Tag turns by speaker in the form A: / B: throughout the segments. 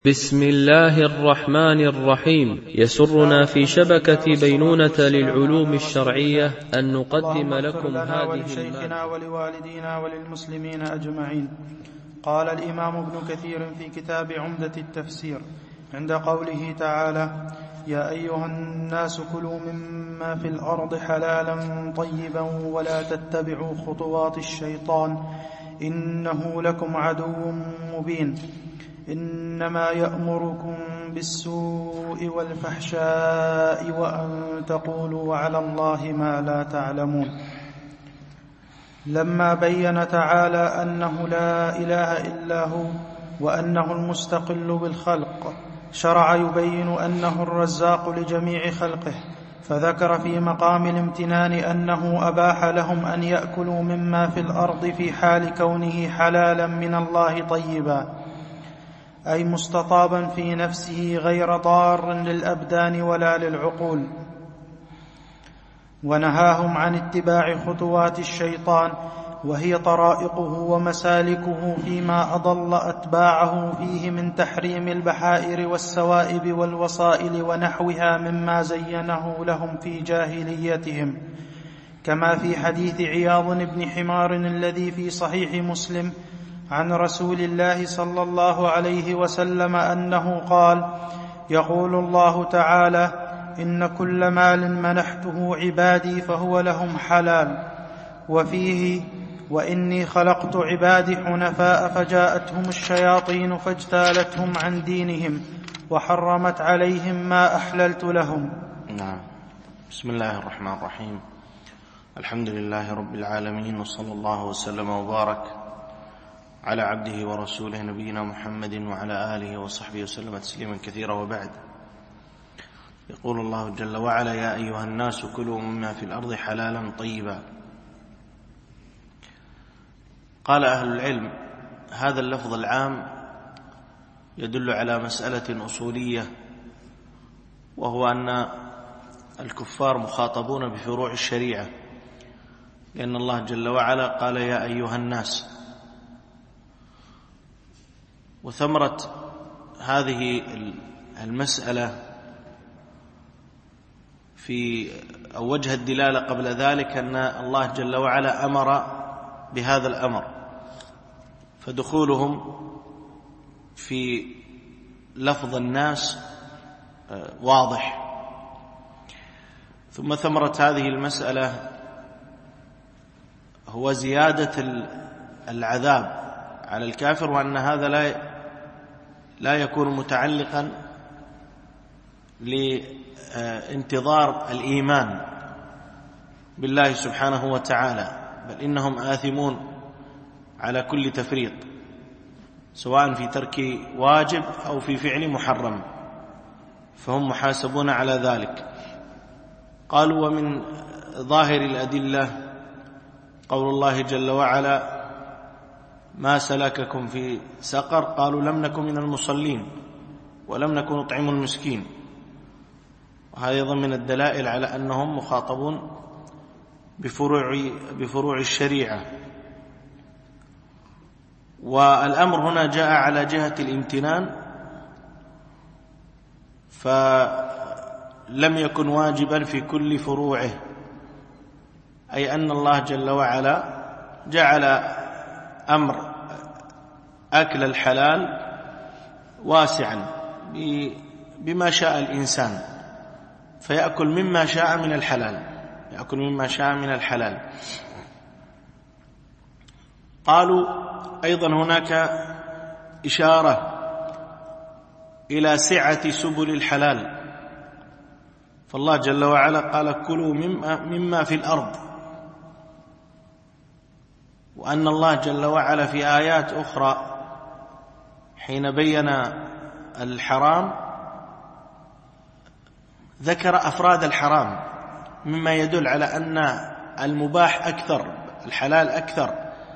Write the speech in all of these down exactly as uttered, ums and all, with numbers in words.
A: بسم الله الرحمن الرحيم. يسرنا في شبكة بينونة للعلوم الشرعية أن نقدم لكم هذه
B: ولشيخنا ولوالدينا وللمسلمين أجمعين. قال الإمام ابن كثير في كتاب عمدة التفسير عند قوله تعالى: يا أيها الناس كلوا مما في الأرض حلالا طيبا ولا تتبعوا خطوات الشيطان إنه لكم عدو مبين. إنما يأمركم بالسوء والفحشاء وأن تقولوا على الله ما لا تعلمون. لما بين تعالى أنه لا إله إلا هو وأنه المستقل بالخلق، شرع يبين أنه الرزاق لجميع خلقه، فذكر في مقام الامتنان أنه أباح لهم أن يأكلوا مما في الأرض في حال كونه حلالا من الله طيبا، أي مستطابا في نفسه غير ضار للأبدان ولا للعقول، ونهاهم عن اتباع خطوات الشيطان وهي طرائقه ومسالكه فيما أضل أتباعه فيه من تحريم البحائر والسوائب والوصائل ونحوها مما زينه لهم في جاهليتهم، كما في حديث عياض بن حمار الذي في صحيح مسلم عن رسول الله صلى الله عليه وسلم أنه قال: يقول الله تعالى: إن كل مال منحته عبادي فهو لهم حلال. وفيه: وإني خلقت عبادي حنفاء فجاءتهم الشياطين فاجتالتهم عن دينهم وحرمت عليهم ما أحللت لهم.
C: نعم. بسم الله الرحمن الرحيم. الحمد لله رب العالمين، وصلى الله وسلم وبارك على عبده ورسوله نبينا محمد وعلى آله وصحبه وسلم تسليما كثيرا، وبعد. يقول الله جل وعلا: يا أيها الناس كلوا مما في الأرض حلالا طيبا. قال أهل العلم: هذا اللفظ العام يدل على مسألة أصولية، وهو أن الكفار مخاطبون بفروع الشريعة، لأن الله جل وعلا قال: يا أيها الناس. وثمرة هذه المسألة في أو وجه الدلالة قبل ذلك أن الله جل وعلا أمر بهذا الأمر، فدخولهم في لفظ الناس واضح. ثم ثمرة هذه المسألة هو زيادة العذاب على الكافر، وأن هذا لا لا يكون متعلقا لانتظار الإيمان بالله سبحانه وتعالى، بل إنهم آثمون على كل تفريط، سواء في ترك واجب أو في فعل محرم، فهم محاسبون على ذلك. قالوا: ومن ظاهر الأدلة قول الله جل وعلا: ما سلككم في سقر؟ قالوا: لم نكن من المصلين ولم نكن نطعم المسكين. وهذا أيضا من الدلائل على أنهم مخاطبون بفروع, بفروع الشريعة. والأمر هنا جاء على جهة الامتنان، فلم يكن واجبا في كل فروعه، أي أن الله جل وعلا جعل أمر أكل الحلال واسعا بما شاء الإنسان، فيأكل مما شاء من الحلال يأكل مما شاء من الحلال. قالوا أيضا هناك إشارة إلى سعة سبل الحلال، فالله جل وعلا قال: كلوا مما, مما في الأرض، وأن الله جل وعلا في آيات أخرى حين بين الحرام ذكر أفراد الحرام، مما يدل على أن المباح أكثر، الحلال أكثر،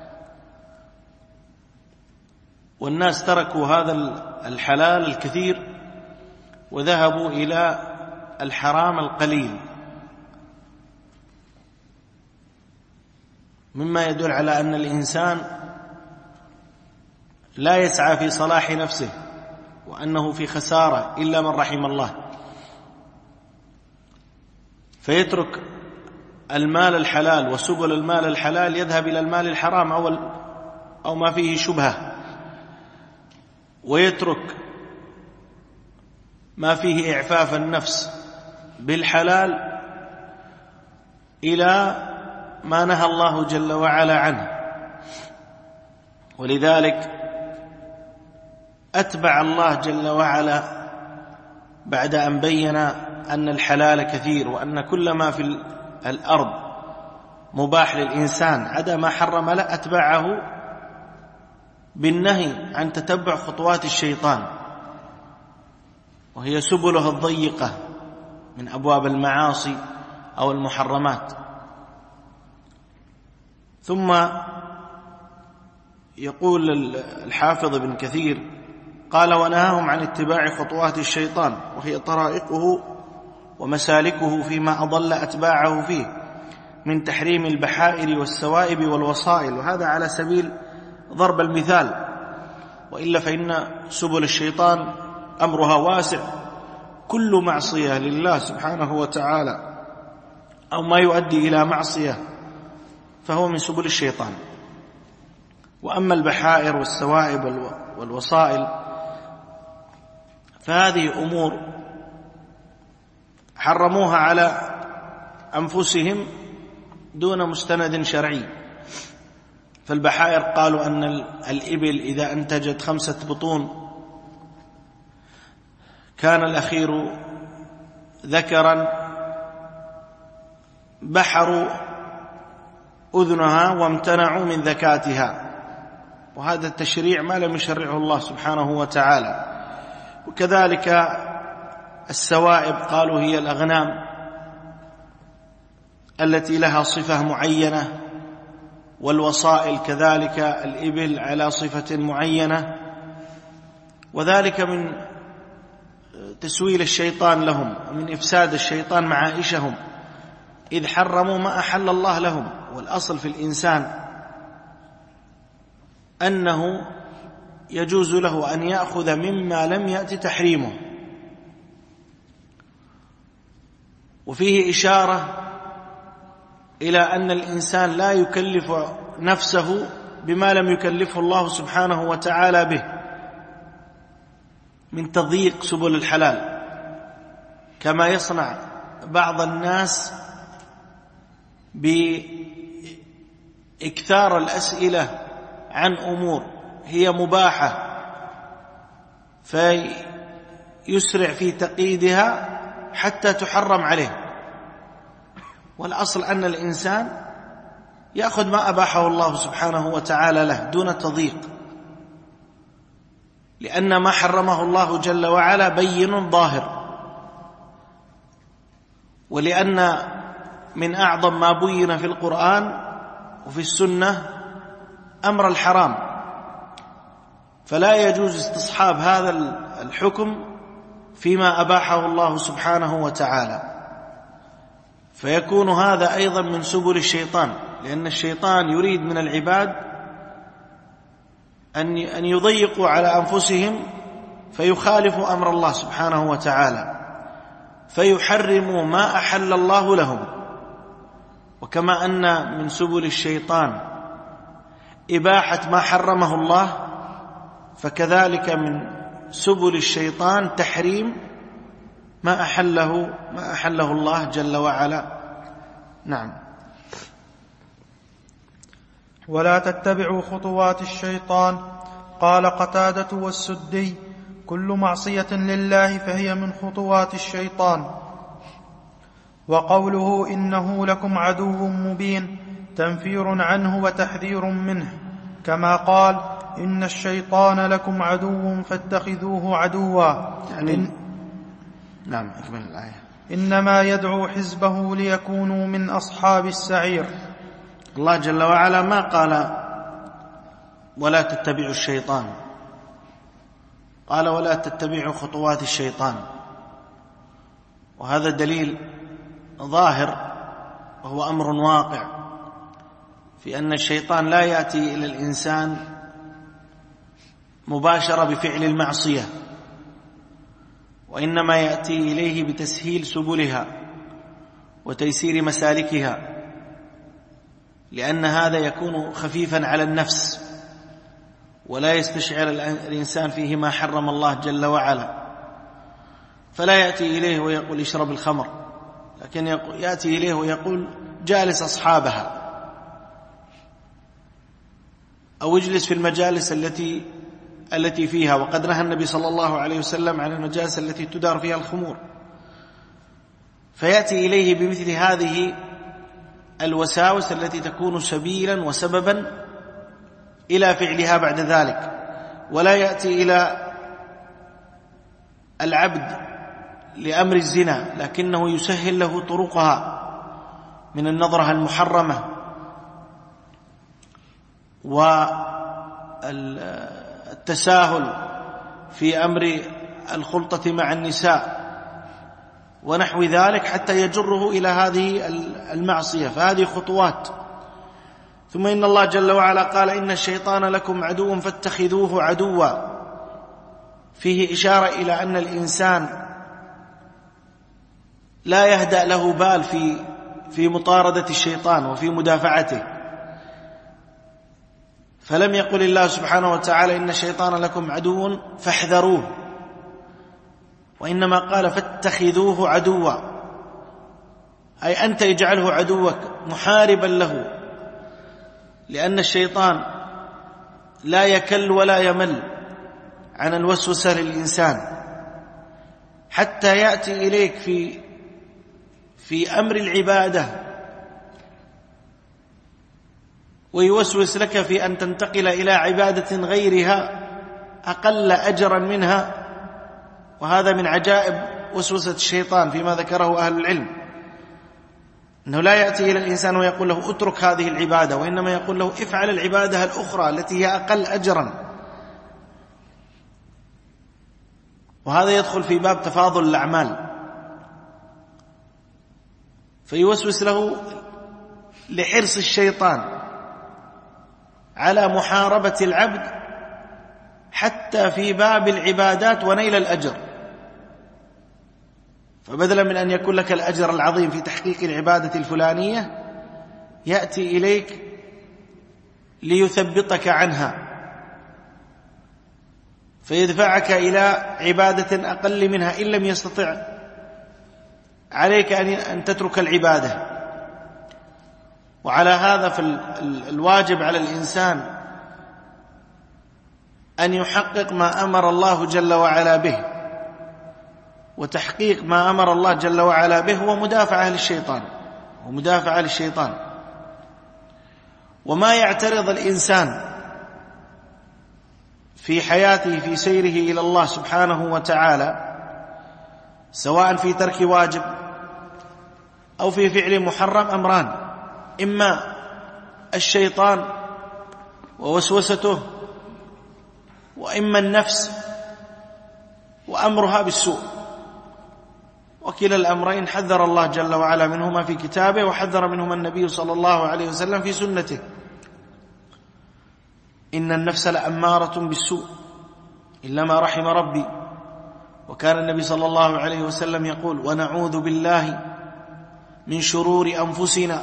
C: والناس تركوا هذا الحلال الكثير وذهبوا إلى الحرام القليل، مما يدل على أن الإنسان لا يسعى في صلاح نفسه، وأنه في خسارة إلا من رحم الله، فيترك المال الحلال وسبل المال الحلال يذهب إلى المال الحرام أو أو ما فيه شبهة، ويترك ما فيه إعفاف النفس بالحلال إلى ما نهى الله جل وعلا عنه. ولذلك أتبع الله جل وعلا بعد أن بين أن الحلال كثير وأن كل ما في الأرض مباح للإنسان عدا ما حرم له، أتبعه بالنهي عن تتبع خطوات الشيطان، وهي سبله الضيقة من أبواب المعاصي أو المحرمات. ثم يقول الحافظ ابن كثير قال: ونهاهم عن اتباع خطوات الشيطان وهي طرائقه ومسالكه فيما أضل أتباعه فيه من تحريم البحائر والسوائب والوصائل. وهذا على سبيل ضرب المثال، وإلا فإن سبل الشيطان أمرها واسع، كل معصية لله سبحانه وتعالى أو ما يؤدي إلى معصية فهو من سبل الشيطان. وأما البحائر والسوائب والوصائل فهذه أمور حرموها على أنفسهم دون مستند شرعي. فالبحائر قالوا أن الإبل إذا أنتجت خمسة بطون كان الأخير ذكرا بحروا أذنها وامتنعوا من ذكاتها، وهذا التشريع ما لم يشرعه الله سبحانه وتعالى. وكذلك السوائب قالوا هي الأغنام التي لها صفة معينة، والوصائل كذلك الإبل على صفة معينة، وذلك من تسويل الشيطان لهم ومن إفساد الشيطان معائشهم، إذ حرموا ما أحل الله لهم. والأصل في الإنسان أنه يجوز له أن يأخذ مما لم يأتي تحريمه. وفيه إشارة إلى أن الإنسان لا يكلف نفسه بما لم يكلفه الله سبحانه وتعالى به من تضييق سبل الحلال، كما يصنع بعض الناس بإكثار الأسئلة عن أمور هي مباحة فيسرع في تقييدها حتى تحرم عليه. والأصل أن الإنسان يأخذ ما أباحه الله سبحانه وتعالى له دون تضييق، لأن ما حرمه الله جل وعلا بين ظاهر، ولأن من أعظم ما بين في القرآن وفي السنة أمر الحرام، فلا يجوز استصحاب هذا الحكم فيما أباحه الله سبحانه وتعالى، فيكون هذا أيضا من سبل الشيطان، لأن الشيطان يريد من العباد أن يضيقوا على أنفسهم فيخالفوا أمر الله سبحانه وتعالى، فيحرموا ما أحل الله لهم. وكما أن من سبل الشيطان إباحة ما حرمه الله، فكذلك من سبل الشيطان تحريم ما أحله ما أحله الله جل وعلا. نعم.
B: ولا تتبعوا خطوات الشيطان. قال قتادة والسدي: كل معصية لله فهي من خطوات الشيطان. وقوله إنه لكم عدو مبين تنفير عنه وتحذير منه، كما قال: إن الشيطان لكم عدو فاتخذوه عدوا.
C: يعني
B: إن
C: نعم أكمل الآية.
B: إنما يدعو حزبه ليكونوا من أصحاب السعير.
C: الله جل وعلا ما قال ولا تتبعوا الشيطان، قال ولا تتبعوا خطوات الشيطان، وهذا دليل ظاهر وهو أمر واقع في أن الشيطان لا يأتي إلى الإنسان مباشرة بفعل المعصية، وإنما يأتي إليه بتسهيل سبلها وتيسير مسالكها، لأن هذا يكون خفيفا على النفس ولا يستشعر الإنسان فيه ما حرم الله جل وعلا، فلا يأتي إليه ويقول اشرب الخمر، لكن يأتي إليه ويقول جالس أصحابها، أو اجلس في المجالس التي التي فيها. وقد نهى النبي صلى الله عليه وسلم عن المجالس التي تدار فيها الخمور، فيأتي إليه بمثل هذه الوساوس التي تكون سبيلا وسببا إلى فعلها بعد ذلك، ولا يأتي إلى العبد لأمر الزنا، لكنه يسهل له طرقها من النظرة المحرمة والتساهل في أمر الخلطة مع النساء ونحو ذلك، حتى يجره إلى هذه المعصية. فهذه خطوات. ثم إن الله جل وعلا قال إن الشيطان لكم عدو فاتخذوه عدوا، فيه إشارة إلى أن الإنسان لا يهدأ له بال في في مطاردة الشيطان وفي مدافعته. فلم يقل الله سبحانه وتعالى إن الشيطان لكم عدو فاحذروه، وإنما قال فاتخذوه عدوا، أي أنت اجعله عدوك محاربا له، لأن الشيطان لا يكل ولا يمل عن الوسوسة للإنسان، حتى يأتي إليك في في أمر العبادة ويوسوس لك في أن تنتقل إلى عبادة غيرها أقل أجرا منها. وهذا من عجائب وسوسة الشيطان فيما ذكره أهل العلم، أنه لا يأتي إلى الإنسان ويقول له اترك هذه العبادة، وإنما يقول له افعل العبادة الأخرى التي هي أقل أجرا. وهذا يدخل في باب تفاضل الأعمال، فيوسوس له لحرص الشيطان على محاربة العبد حتى في باب العبادات ونيل الأجر. فبدلا من أن يكون لك الأجر العظيم في تحقيق العبادة الفلانية، يأتي إليك ليثبطك عنها، فيدفعك إلى عبادة أقل منها إن لم يستطع عليك أن تترك العبادة. وعلى هذا فالواجب على الإنسان أن يحقق ما أمر الله جل وعلا به، وتحقيق ما أمر الله جل وعلا به هو مدافعة للشيطان ومدافعة للشيطان. وما يعترض الإنسان في حياته في سيره إلى الله سبحانه وتعالى، سواء في ترك واجب أو في فعل محرم، أمران: إما الشيطان ووسوسته، وإما النفس وأمرها بالسوء. وكلا الأمرين حذر الله جل وعلا منهما في كتابه، وحذر منهما النبي صلى الله عليه وسلم في سنته. إن النفس لأمارة بالسوء إلا ما رحم ربي. وكان النبي صلى الله عليه وسلم يقول: ونعوذ بالله من شرور أنفسنا.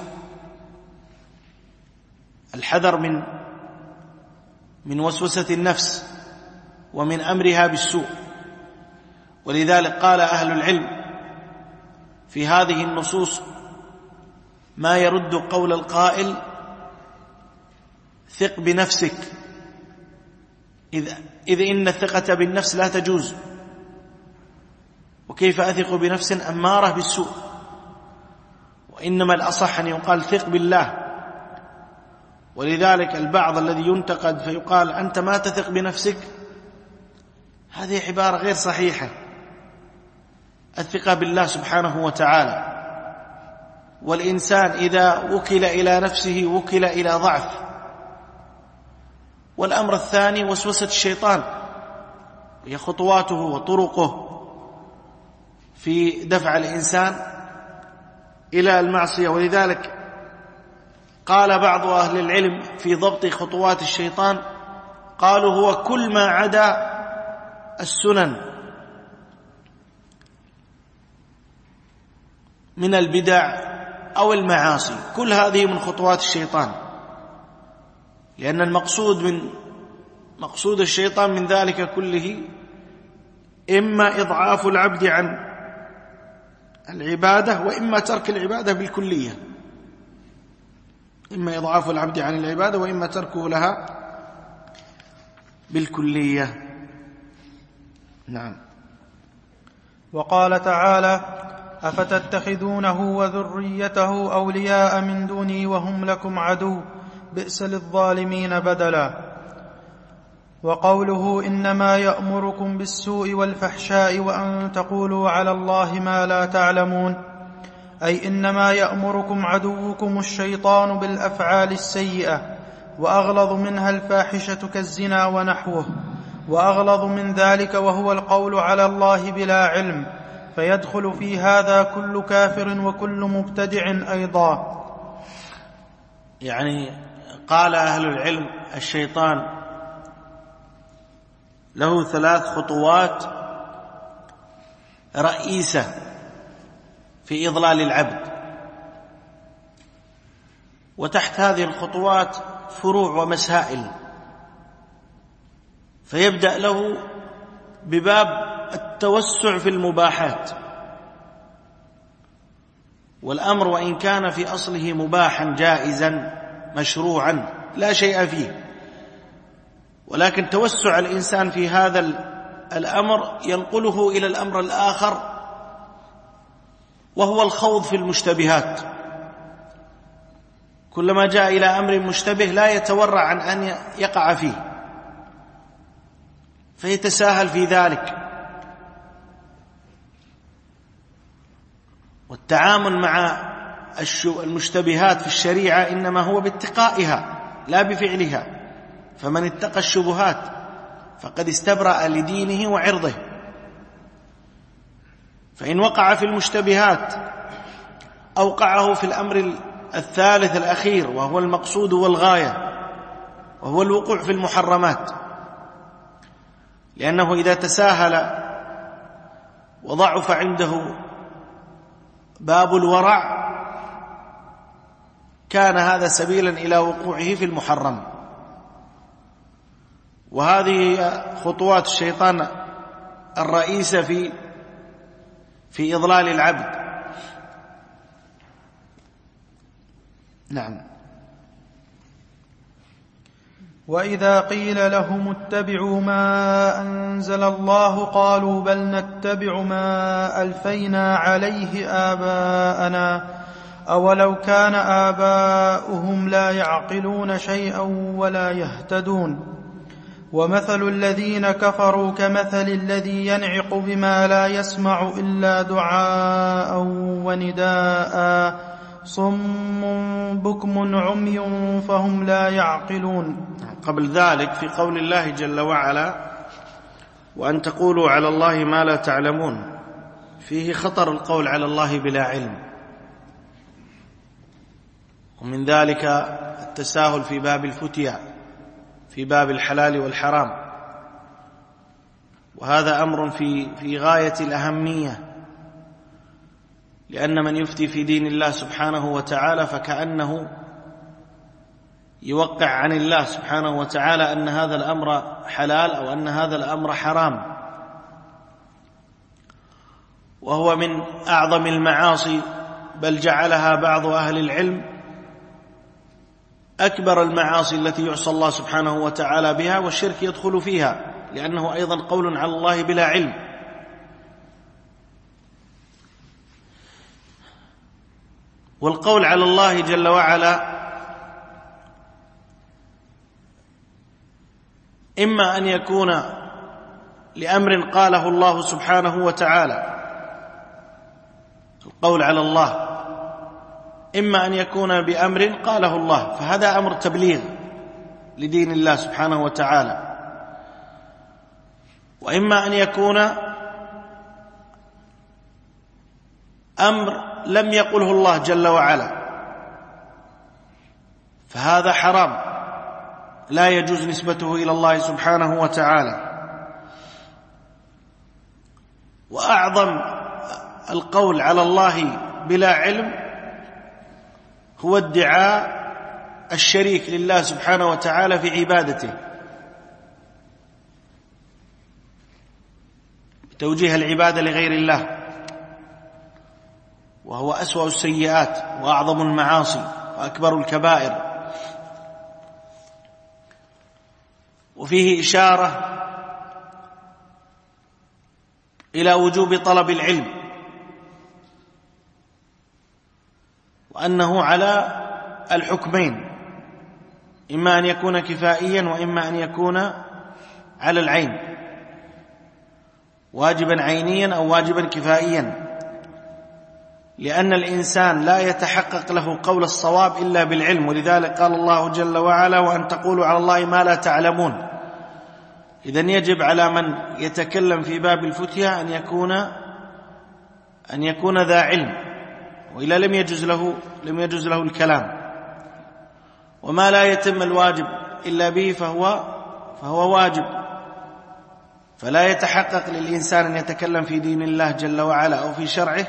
C: الحذر من من وسوسة النفس ومن أمرها بالسوء. ولذلك قال أهل العلم في هذه النصوص ما يرد قول القائل: ثق بنفسك، إذ, إذ إن الثقة بالنفس لا تجوز، وكيف أثق بنفس أمارة بالسوء؟ وإنما الأصح أن يقال ثق بالله. ولذلك البعض الذي ينتقد فيقال أنت ما تثق بنفسك، هذه عبارة غير صحيحة. الثقة بالله سبحانه وتعالى، والإنسان إذا وكل إلى نفسه وكل إلى ضعف. والأمر الثاني وسوسة الشيطان، هي خطواته وطرقه في دفع الإنسان إلى المعصية. ولذلك قال بعض أهل العلم في ضبط خطوات الشيطان، قالوا: هو كل ما عدا السنن من البدع أو المعاصي، كل هذه من خطوات الشيطان، لأن المقصود من مقصود الشيطان من ذلك كله إما إضعاف العبد عن العبادة، وإما ترك العبادة بالكلية، إما إضعاف العبد عن العبادة وإما تركه لها بالكلية. نعم.
B: وقال تعالى: أفتتخذونه وذريته أولياء من دوني وهم لكم عدو بئس للظالمين بدلا. وقوله: إنما يأمركم بالسوء والفحشاء وأن تقولوا على الله ما لا تعلمون، أي إنما يأمركم عدوكم الشيطان بالأفعال السيئة، وأغلظ منها الفاحشة كالزنا ونحوه، وأغلظ من ذلك وهو القول على الله بلا علم، فيدخل في هذا كل كافر وكل مبتدع أيضا.
C: يعني قال أهل العلم الشيطان له ثلاث خطوات رئيسة في إضلال العبد، وتحت هذه الخطوات فروع ومسائل، فيبدأ له بباب التوسع في المباحات، والأمر وإن كان في أصله مباحا جائزا مشروعا لا شيء فيه، ولكن توسع الإنسان في هذا الأمر ينقله إلى الأمر الآخر، وهو الخوض في المشتبهات. كلما جاء إلى أمر مشتبه لا يتورع عن أن يقع فيه، فيتساهل في ذلك. والتعامل مع المشتبهات في الشريعة إنما هو باتقائها لا بفعلها، فمن اتقى الشبهات فقد استبرأ لدينه وعرضه. فإن وقع في المشتبهات أوقعه في الأمر الثالث الأخير، وهو المقصود والغاية، وهو الوقوع في المحرمات، لأنه إذا تساهل وضعف عنده باب الورع كان هذا سبيلا إلى وقوعه في المحرم. وهذه خطوات الشيطان الرئيسة في في إضلال العبد. نعم.
B: وإذا قيل لهم اتبعوا ما أنزل الله قالوا بل نتبع ما ألفينا عليه آباءنا أولو كان آباؤهم لا يعقلون شيئا ولا يهتدون. ومثل الذين كفروا كمثل الذي ينعق بما لا يسمع إلا دعاء ونداء صم بكم عمي فهم لا يعقلون.
C: قبل ذلك في قول الله جل وعلا: وأن تقولوا على الله ما لا تعلمون، فيه خطر القول على الله بلا علم، ومن ذلك التساهل في باب الفتيا، في باب الحلال والحرام، وهذا أمر في في غاية الأهمية، لأن من يفتي في دين الله سبحانه وتعالى فكأنه يوقع عن الله سبحانه وتعالى أن هذا الأمر حلال أو أن هذا الأمر حرام، وهو من أعظم المعاصي، بل جعلها بعض أهل العلم أكبر المعاصي التي يعصى الله سبحانه وتعالى بها، والشرك يدخل فيها، لأنه أيضا قول على الله بلا علم. والقول على الله جل وعلا إما أن يكون لأمر قاله الله سبحانه وتعالى، القول على الله إما أن يكون بأمر قاله الله، فهذا أمر تبليغ لدين الله سبحانه وتعالى، وإما أن يكون أمر لم يقله الله جل وعلا، فهذا حرام لا يجوز نسبته إلى الله سبحانه وتعالى. وأعظم القول على الله بلا علم هو ادعاء الشريك لله سبحانه وتعالى في عبادته، توجيه العبادة لغير الله، وهو أسوأ السيئات وأعظم المعاصي وأكبر الكبائر. وفيه إشارة إلى وجوب طلب العلم، وأنه على الحكمين، إما أن يكون كفائيا وإما أن يكون على العين، واجبا عينيا أو واجبا كفائيا، لأن الإنسان لا يتحقق له قول الصواب إلا بالعلم. ولذلك قال الله جل وعلا: وأن تقولوا على الله ما لا تعلمون. إذن يجب على من يتكلم في باب الفتية أن يكون أن يكون ذا علم، وإلا لم يجوز له لم يجوز له الكلام. وما لا يتم الواجب إلا به فهو فهو واجب، فلا يتحقق للإنسان أن يتكلم في دين الله جل وعلا أو في شرعه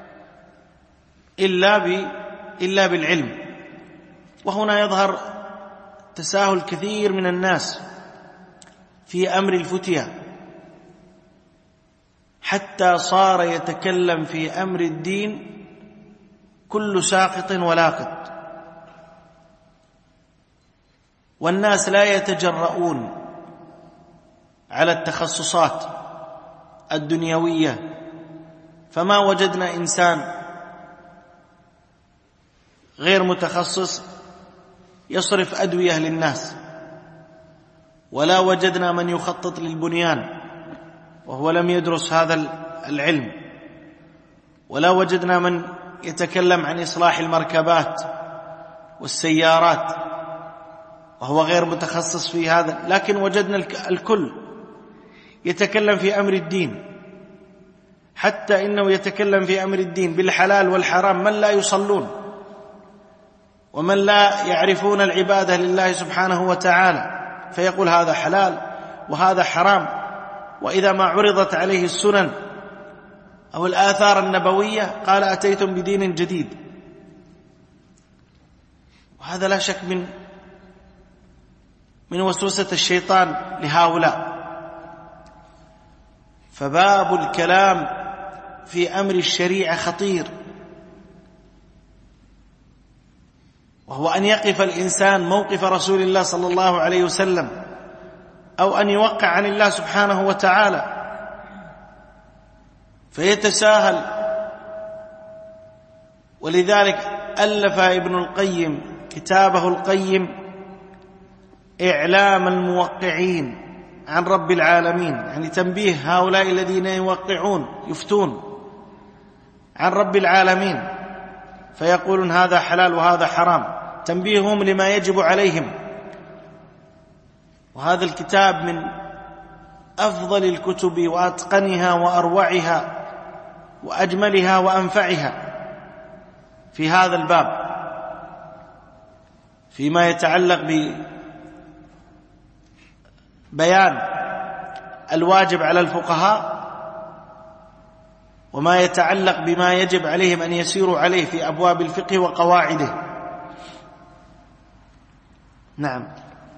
C: إلا ب إلا بالعلم. وهنا يظهر تساهل كثير من الناس في أمر الفتية، حتى صار يتكلم في أمر الدين كل ساقط ولاقط، والناس لا يتجرؤون على التخصصات الدنيوية. فما وجدنا إنسان غير متخصص يصرف أدوية للناس، ولا وجدنا من يخطط للبنيان وهو لم يدرس هذا العلم، ولا وجدنا من يتكلم عن إصلاح المركبات والسيارات وهو غير متخصص في هذا. لكن وجدنا الكل يتكلم في أمر الدين، حتى إنه يتكلم في أمر الدين بالحلال والحرام من لا يصلون ومن لا يعرفون العبادة لله سبحانه وتعالى، فيقول هذا حلال وهذا حرام. وإذا ما عرضت عليه السنن أو الآثار النبوية قال أتيتم بدين جديد. وهذا لا شك من من وسوسة الشيطان لهؤلاء. فباب الكلام في أمر الشريعة خطير، وهو أن يقف الإنسان موقف رسول الله صلى الله عليه وسلم، أو أن يوقع عن الله سبحانه وتعالى، فيتساهل. ولذلك ألف ابن القيم كتابه القيم إعلام الموقعين عن رب العالمين، يعني تنبيه هؤلاء الذين يوقعون يفتون عن رب العالمين فيقولون هذا حلال وهذا حرام، تنبيههم لما يجب عليهم. وهذا الكتاب من أفضل الكتب وأتقنها وأروعها وأجملها وأنفعها في هذا الباب، فيما يتعلق ببيان الواجب على الفقهاء، وما يتعلق بما يجب عليهم أن يسيروا عليه في أبواب الفقه وقواعده. نعم.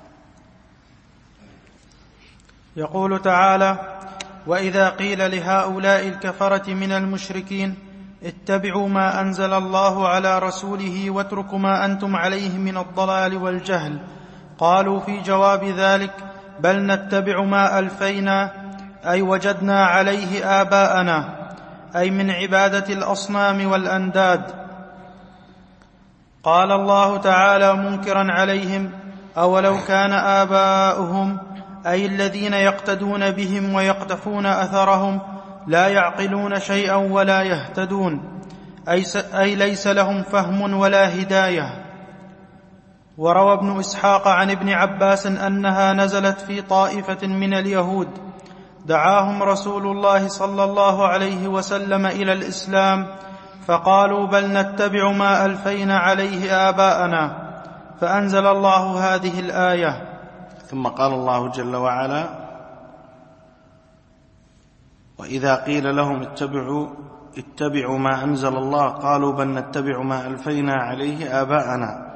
B: يقول تعالى: وإذا قيل لهؤلاء الكفرة من المشركين اتبعوا ما أنزل الله على رسوله واتركوا ما أنتم عليه من الضلال والجهل، قالوا في جواب ذلك: بل نتبع ما ألفينا أي وجدنا عليه آباءنا، أي من عبادة الأصنام والأنداد. قال الله تعالى منكرا عليهم: أولو كان آباؤهم أي الذين يقتدون بهم ويقتفون أثرهم لا يعقلون شيئا ولا يهتدون، أي, أي ليس لهم فهم ولا هداية. وروى ابن إسحاق عن ابن عباس أنها نزلت في طائفة من اليهود دعاهم رسول الله صلى الله عليه وسلم إلى الإسلام، فقالوا: بل نتبع ما ألفينا عليه آباءنا، فأنزل الله هذه الآية.
C: ثم قال الله جل وعلا: وإذا قيل لهم اتبعوا اتبعوا ما أنزل الله قالوا بل نتبع ما ألفينا عليه آباءنا.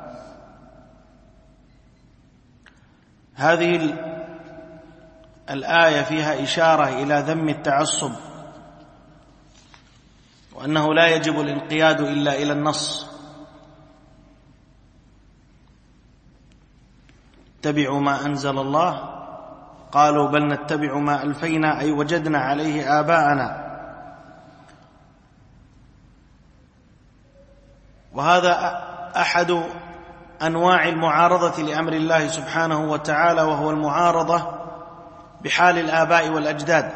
C: هذه الآية فيها إشارة إلى ذم التعصب، وأنه لا يجب الانقياد إلا إلى النص. اتبعوا ما أنزل الله قالوا بل نتبع ما ألفينا أي وجدنا عليه آباءنا. وهذا أحد أنواع المعارضة لأمر الله سبحانه وتعالى، وهو المعارضة بحال الآباء والأجداد.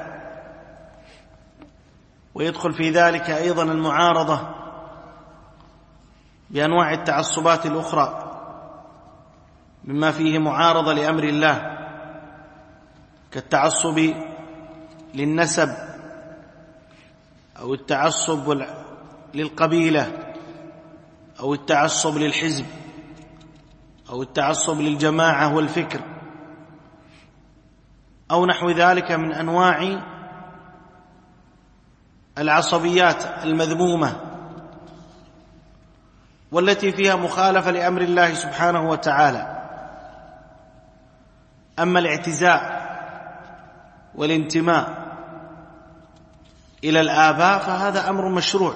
C: ويدخل في ذلك أيضا المعارضة بأنواع التعصبات الأخرى مما فيه معارضة لأمر الله، كالتعصب للنسب أو التعصب للقبيلة أو التعصب للحزب أو التعصب للجماعة والفكر أو نحو ذلك من أنواع العصبيات المذمومة والتي فيها مخالفة لأمر الله سبحانه وتعالى. أما الاعتزاء والانتماء إلى الآباء فهذا أمر مشروع،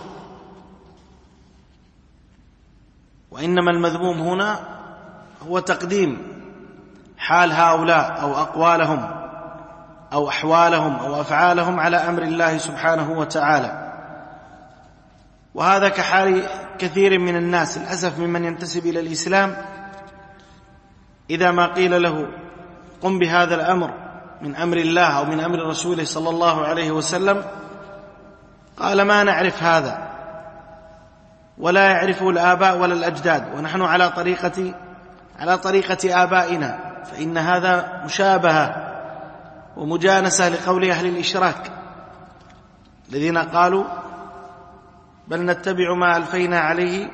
C: وإنما المذموم هنا هو تقديم حال هؤلاء أو أقوالهم أو أحوالهم أو أفعالهم على أمر الله سبحانه وتعالى. وهذا كحال كثير من الناس للأسف ممن ينتسب إلى الإسلام، إذا ما قيل له قم بهذا الأمر من أمر الله أو من أمر رسوله صلى الله عليه وسلم قال ما نعرف هذا، ولا يعرفه الآباء ولا الأجداد، ونحن على طريقة على طريقة آبائنا، فإن هذا مشابهة ومجانسة لقول أهل الإشراك الذين قالوا بل نتبع ما ألفينا عليه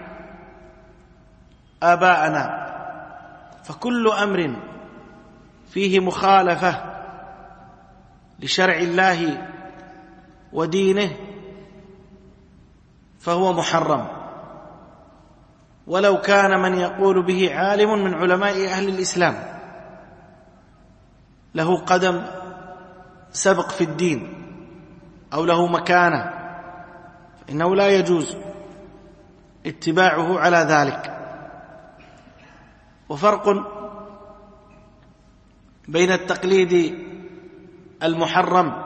C: آباءنا. فكل أمر فيه مخالفة لشرع الله ودينه فهو محرم، ولو كان من يقول به عالم من علماء أهل الإسلام له قدم سبق في الدين أو له مكانة، فإنه لا يجوز اتباعه على ذلك. وفرق بين التقليد المحرم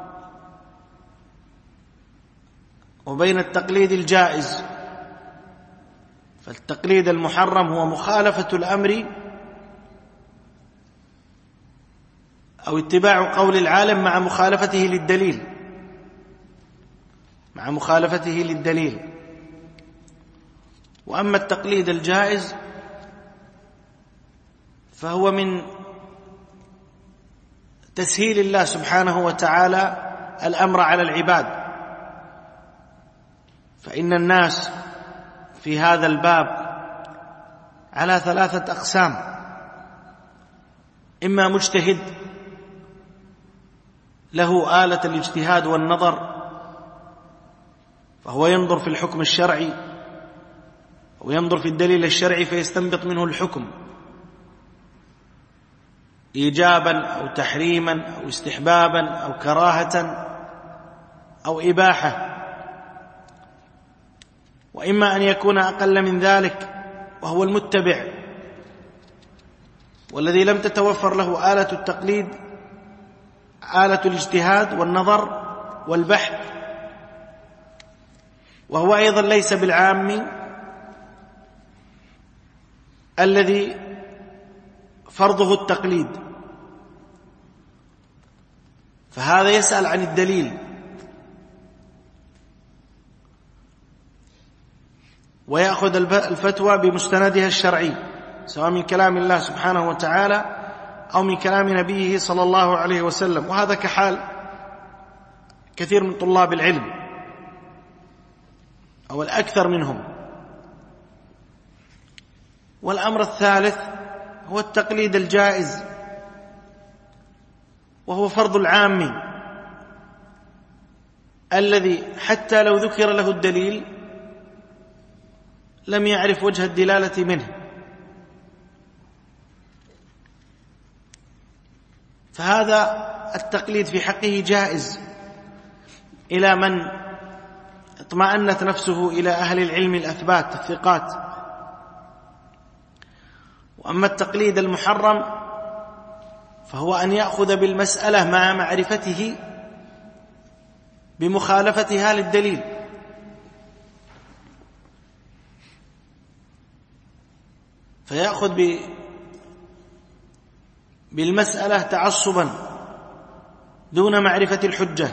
C: وبين التقليد الجائز. فالتقليد المحرم هو مخالفة الأمر أو اتباع قول العالم مع مخالفته للدليل مع مخالفته للدليل وأما التقليد الجائز فهو من تسهيل الله سبحانه وتعالى الأمر على العباد. فإن الناس في هذا الباب على ثلاثة أقسام: إما مجتهد له آلة الاجتهاد والنظر فهو ينظر في الحكم الشرعي وينظر في الدليل الشرعي فيستنبط منه الحكم إيجابا أو تحريما أو استحبابا أو كراهة أو إباحة. وإما أن يكون أقل من ذلك وهو المتبع والذي لم تتوفر له آلة التقليد، آلة الاجتهاد والنظر والبحث، وهو أيضا ليس بالعام الذي فرضه التقليد، فهذا يسأل عن الدليل ويأخذ الفتوى بمستندها الشرعي سواء من كلام الله سبحانه وتعالى أو من كلام نبيه صلى الله عليه وسلم. وهذا كحال كثير من طلاب العلم أو الأكثر منهم. والأمر الثالث هو التقليد الجائز وهو فرض العام الذي حتى لو ذكر له الدليل لم يعرف وجه الدلالة منه. فهذا التقليد في حقه جائز إلى من اطمأنت نفسه إلى أهل العلم الأثبات الثقات. وأما التقليد المحرم فهو أن يأخذ بالمسألة مع معرفته بمخالفتها للدليل، فيأخذ بالمسألة تعصبا دون معرفة الحجة،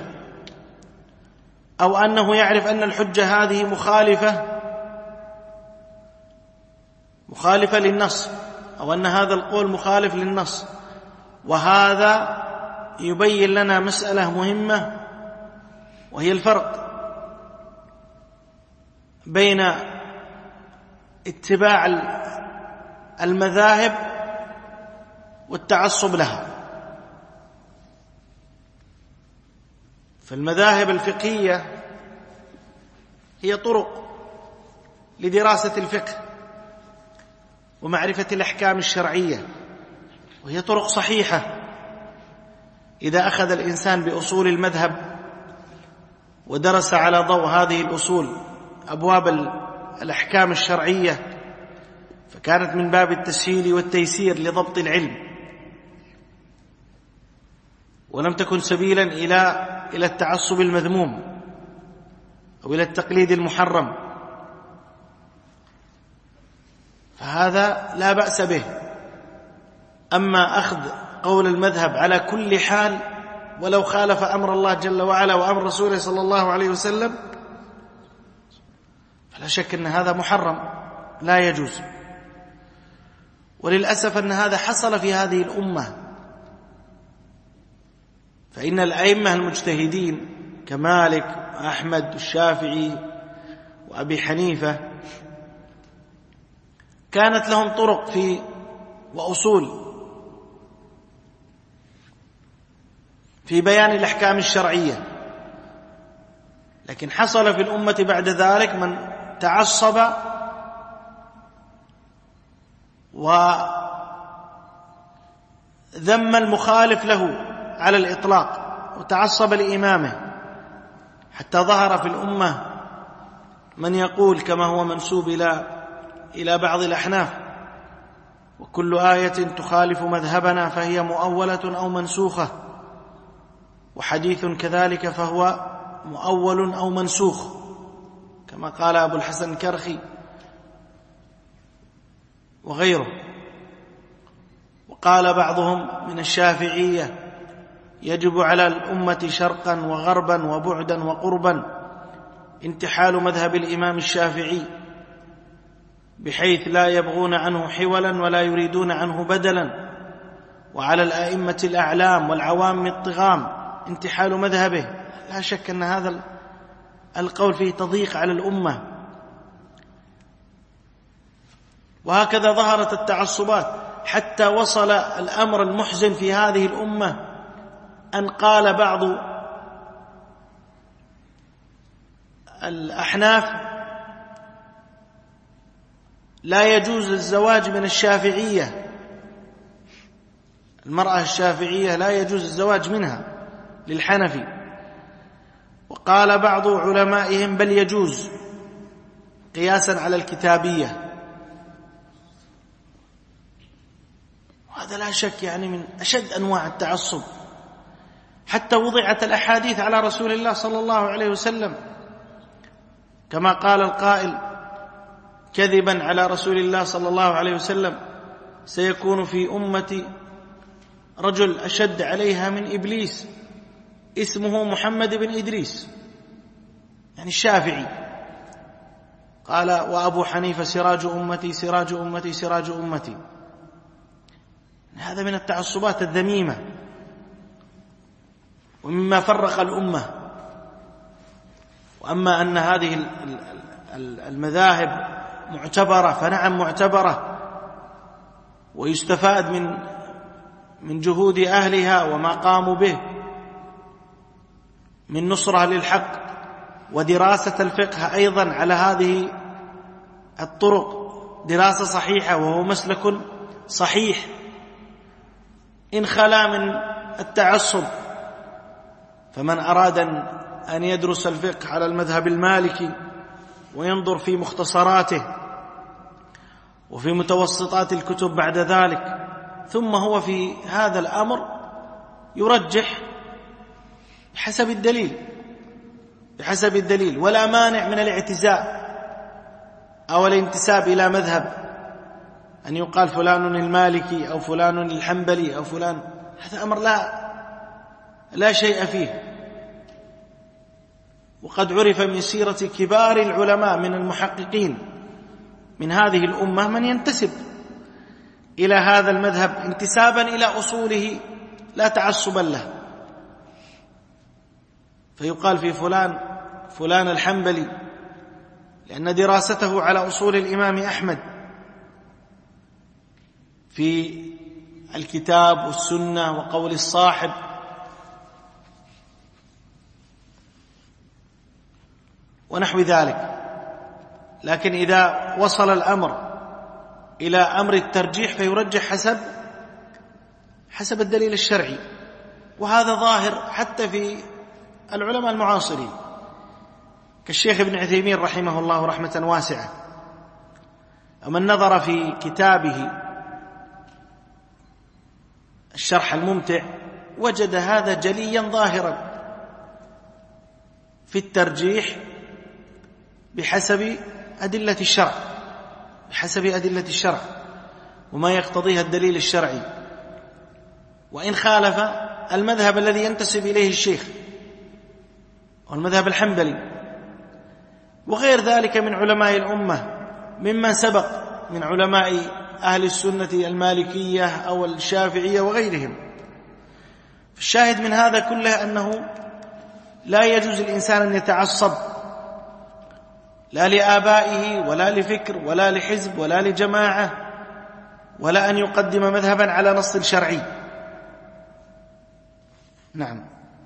C: أو أنه يعرف أن الحجة هذه مخالفة مخالفة للنص، أو أن هذا القول مخالف للنص، وهذا يبين لنا مسألة مهمة، وهي الفرق بين اتباع المذاهب والتعصب لها. فالمذاهب الفقهية هي طرق لدراسة الفقه ومعرفة الأحكام الشرعية، وهي طرق صحيحة إذا أخذ الإنسان بأصول المذهب ودرس على ضوء هذه الأصول أبواب الأحكام الشرعية، فكانت من باب التسهيل والتيسير لضبط العلم، ولم تكن سبيلا إلى إلى التعصب المذموم أو إلى التقليد المحرم، فهذا لا بأس به. أما أخذ قول المذهب على كل حال ولو خالف أمر الله جل وعلا وأمر رسوله صلى الله عليه وسلم فلا شك أن هذا محرم لا يجوز. وللأسف أن هذا حصل في هذه الأمة، فإن الأئمة المجتهدين كمالك وأحمد الشافعي وأبي حنيفة كانت لهم طرق في وأصول في بيان الأحكام الشرعية، لكن حصل في الأمة بعد ذلك من تعصب وذم المخالف له على الإطلاق وتعصب لإمامه، حتى ظهر في الأمة من يقول كما هو منسوب إلى إلى بعض الأحناف: وكل آية تخالف مذهبنا فهي مؤولة أو منسوخة، وحديث كذلك فهو مؤول أو منسوخ، كما قال أبو الحسن الكرخي وغيره. وقال بعضهم من الشافعية: يجب على الأمة شرقا وغربا وبعدا وقربا انتحال مذهب الإمام الشافعي، بحيث لا يبغون عنه حولا ولا يريدون عنه بدلا، وعلى الأئمة الأعلام والعوام الطغام انتحال مذهبه. لا شك أن هذا القول فيه تضييق على الأمة. وهكذا ظهرت التعصبات، حتى وصل الأمر المحزن في هذه الأمة أن قال بعض الأحناف: لا يجوز الزواج من الشافعية، المرأة الشافعية لا يجوز الزواج منها للحنفي. وقال بعض علمائهم: بل يجوز، قياسا على الكتابية. وهذا لا شك يعني من أشد أنواع التعصب. حتى وضعت الأحاديث على رسول الله صلى الله عليه وسلم، كما قال القائل كذبا على رسول الله صلى الله عليه وسلم: سيكون في أمتي رجل أشد عليها من إبليس اسمه محمد بن إدريس، يعني الشافعي. قال: وأبو حنيفة سراج أمتي سراج أمتي سراج أمتي. هذا من التعصبات الذميمة ومما فرق الأمة. وأما أن هذه المذاهب معتبرة فنعم معتبرة، ويستفاد من من جهود أهلها وما قاموا به من نصرة للحق ودراسة الفقه أيضا على هذه الطرق دراسة صحيحة وهو مسلك صحيح، إن خلا من التعصب. فمن أراد أن يدرس الفقه على المذهب المالكي وينظر في مختصراته وفي متوسطات الكتب بعد ذلك، ثم هو في هذا الأمر يرجح بحسب الدليل بحسب الدليل ولا مانع من الاعتزاء أو الانتساب إلى مذهب، أن يقال فلان المالكي أو فلان الحنبلي أو فلان، هذا أمر لا لا شيء فيه. وقد عرف من سيرة كبار العلماء من المحققين من هذه الأمة من ينتسب إلى هذا المذهب انتسابا إلى أصوله لا تعصبا له، فيقال في فلان فلان الحنبلي لأن دراسته على أصول الإمام أحمد في الكتاب والسنة وقول الصاحب. ونحو ذلك. لكن إذا وصل الأمر إلى أمر الترجيح فيرجح حسب حسب الدليل الشرعي، وهذا ظاهر حتى في العلماء المعاصرين كالشيخ ابن عثيمين رحمه الله رحمة واسعة. ومن نظر في كتابه الشرح الممتع وجد هذا جليا ظاهرا في الترجيح بحسب أدلة الشرع بحسب أدلة الشرع وما يقتضيها الدليل الشرعي، وإن خالف المذهب الذي ينتسب إليه الشيخ والمذهب الحنبلي وغير ذلك من علماء الأمة ممن سبق من علماء أهل السنة المالكية أو الشافعية وغيرهم. الشاهد من هذا كله أنه لا يجوز الإنسان أن يتعصب لا لآبائه ولا لفكر ولا لحزب ولا لجماعة، ولا أن يقدم مذهبا على نص شرعي. نعم.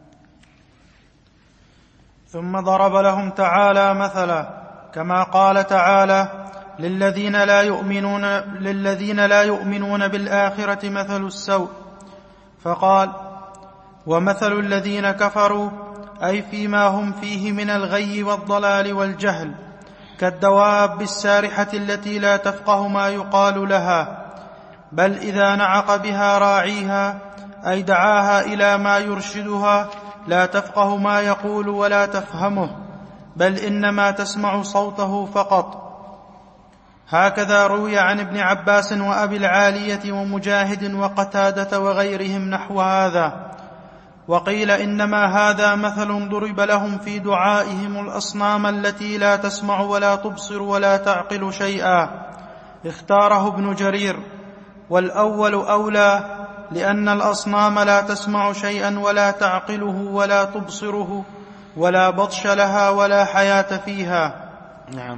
B: ثم ضرب لهم تعالى مثلا كما قال تعالى: للذين لا يؤمنون للذين لا يؤمنون بالآخرة مثل السوء، فقال: ومثل الذين كفروا أي فيما هم فيه من الغي والضلال والجهل كالدواب السارحة التي لا تفقه ما يقال لها، بل إذا نعق بها راعيها أي دعاها إلى ما يرشدها لا تفقه ما يقول ولا تفهمه، بل إنما تسمع صوته فقط. هكذا روي عن ابن عباس وأبي العالية ومجاهد وقتادة وغيرهم نحو هذا. وقيل إنما هذا مثل ضرب لهم في دعائهم الأصنام التي لا تسمع ولا تبصر ولا تعقل شيئا، اختاره ابن جرير، والأول أولى، لأن الأصنام لا تسمع شيئا ولا تعقله ولا تبصره ولا بطش لها ولا حياة فيها.
C: نعم.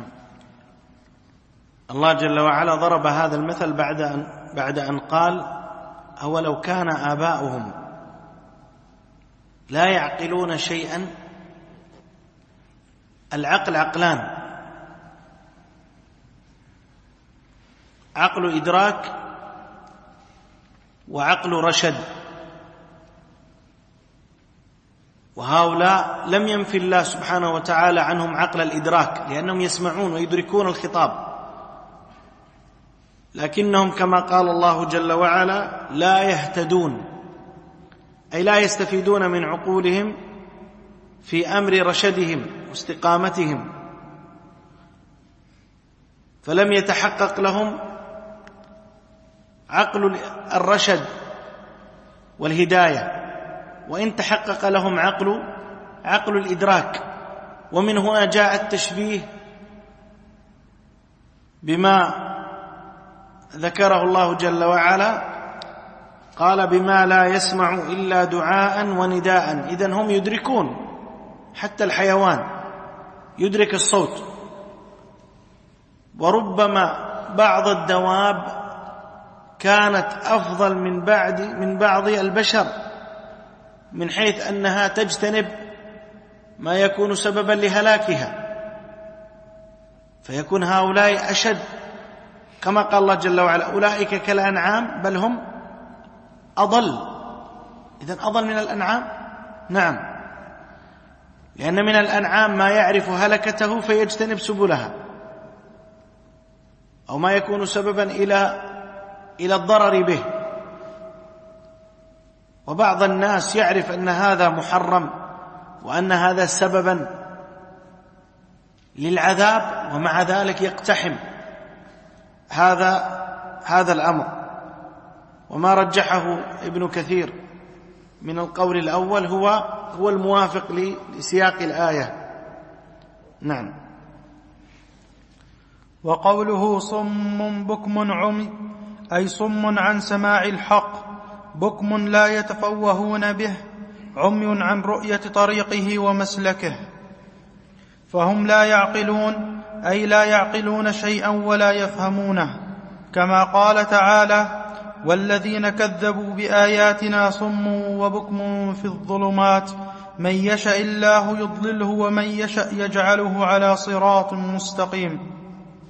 C: الله جل وعلا ضرب هذا المثل بعد أن, بعد أن قال: أولو كان آباؤهم لا يعقلون شيئا. العقل عقلان: عقل إدراك وعقل رشد، وهؤلاء لم ينفي الله سبحانه وتعالى عنهم عقل الإدراك لأنهم يسمعون ويدركون الخطاب، لكنهم كما قال الله جل وعلا لا يهتدون، أي لا يستفيدون من عقولهم في أمر رشدهم واستقامتهم، فلم يتحقق لهم عقل الرشد والهداية، وإن تحقق لهم عقل عقل الإدراك. ومن هنا جاء التشبيه بما ذكره الله جل وعلا، قال: بما لا يسمع إلا دعاء ونداء. إذن هم يدركون، حتى الحيوان يدرك الصوت. وربما بعض الدواب كانت أفضل من بعض من بعض البشر من حيث أنها تجتنب ما يكون سببا لهلاكها، فيكون هؤلاء أشد، كما قال الله جل وعلا أولئك كالأنعام بل هم أضل. إذن أضل من الأنعام؟ نعم، لأن من الأنعام ما يعرف هلكته فيجتنب سبلها، أو ما يكون سببا إلى إلى الضرر به. وبعض الناس يعرف أن هذا محرم وأن هذا سببا للعذاب، ومع ذلك يقتحم هذا هذا الأمر. وما رجحه ابن كثير من القول الأول هو هو الموافق لسياق الآية. نعم.
B: وقوله صم بكم عمي أي صم عن سماع الحق، بكم لا يتفوهون به، عمي عن رؤية طريقه ومسلكه، فهم لا يعقلون أي لا يعقلون شيئا ولا يفهمونه، كما قال تعالى والذين كذبوا بآياتنا صم وبكم في الظلمات من يشاء الله يضلله ومن يشاء يجعله على صراط مستقيم.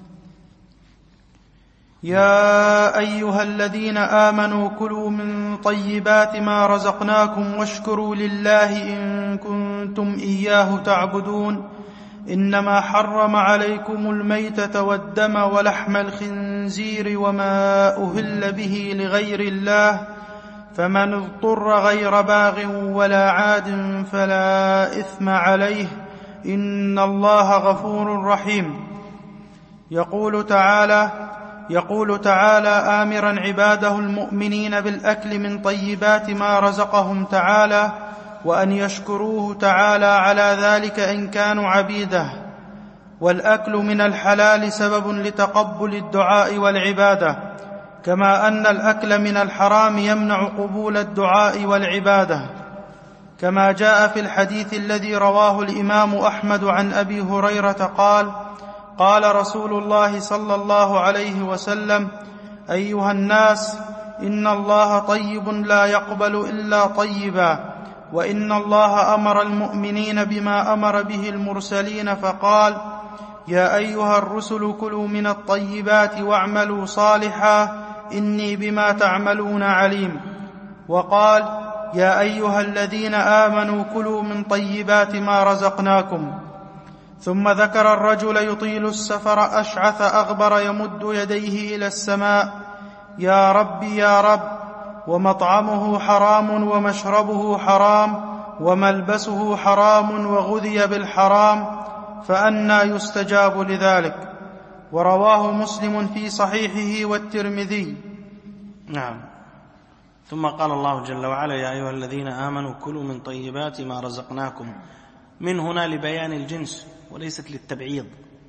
B: يا أيها الذين آمنوا كلوا من طيبات ما رزقناكم واشكروا لله إن كنتم إياه تعبدون، إنما حرم عليكم الميتة والدم ولحم الخنزير وما أهل به لغير الله، فمن اضطر غير باغ ولا عاد فلا إثم عليه، إن الله غفور رحيم. يقول تعالى يقول تعالى آمرا عباده المؤمنين بالأكل من طيبات ما رزقهم تعالى، وأن يشكروه تعالى على ذلك إن كانوا عبيده. والأكل من الحلال سبب لتقبل الدعاء والعبادة، كما أن الأكل من الحرام يمنع قبول الدعاء والعبادة، كما جاء في الحديث الذي رواه الإمام أحمد عن أبي هريرة قال قال رسول الله صلى الله عليه وسلم أيها الناس إن الله طيب لا يقبل إلا طيبا، وإن الله أمر المؤمنين بما أمر به المرسلين فقال يا أيها الرسل كلوا من الطيبات واعملوا صالحا إني بما تعملون عليم، وقال يا أيها الذين آمنوا كلوا من طيبات ما رزقناكم. ثم ذكر الرجل يطيل السفر أشعث أغبر يمد يديه إلى السماء يا رب يا رب، ومطعمه حرام ومشربه حرام وملبسه حرام وغذي بالحرام، فأنى يستجاب لذلك. ورواه مسلم في صحيحه والترمذي.
C: نعم. ثم قال الله جل وعلا يا أيها الذين آمنوا كلوا من طيبات ما رزقناكم، من هنا لبيان الجنس وليست للتبعيض،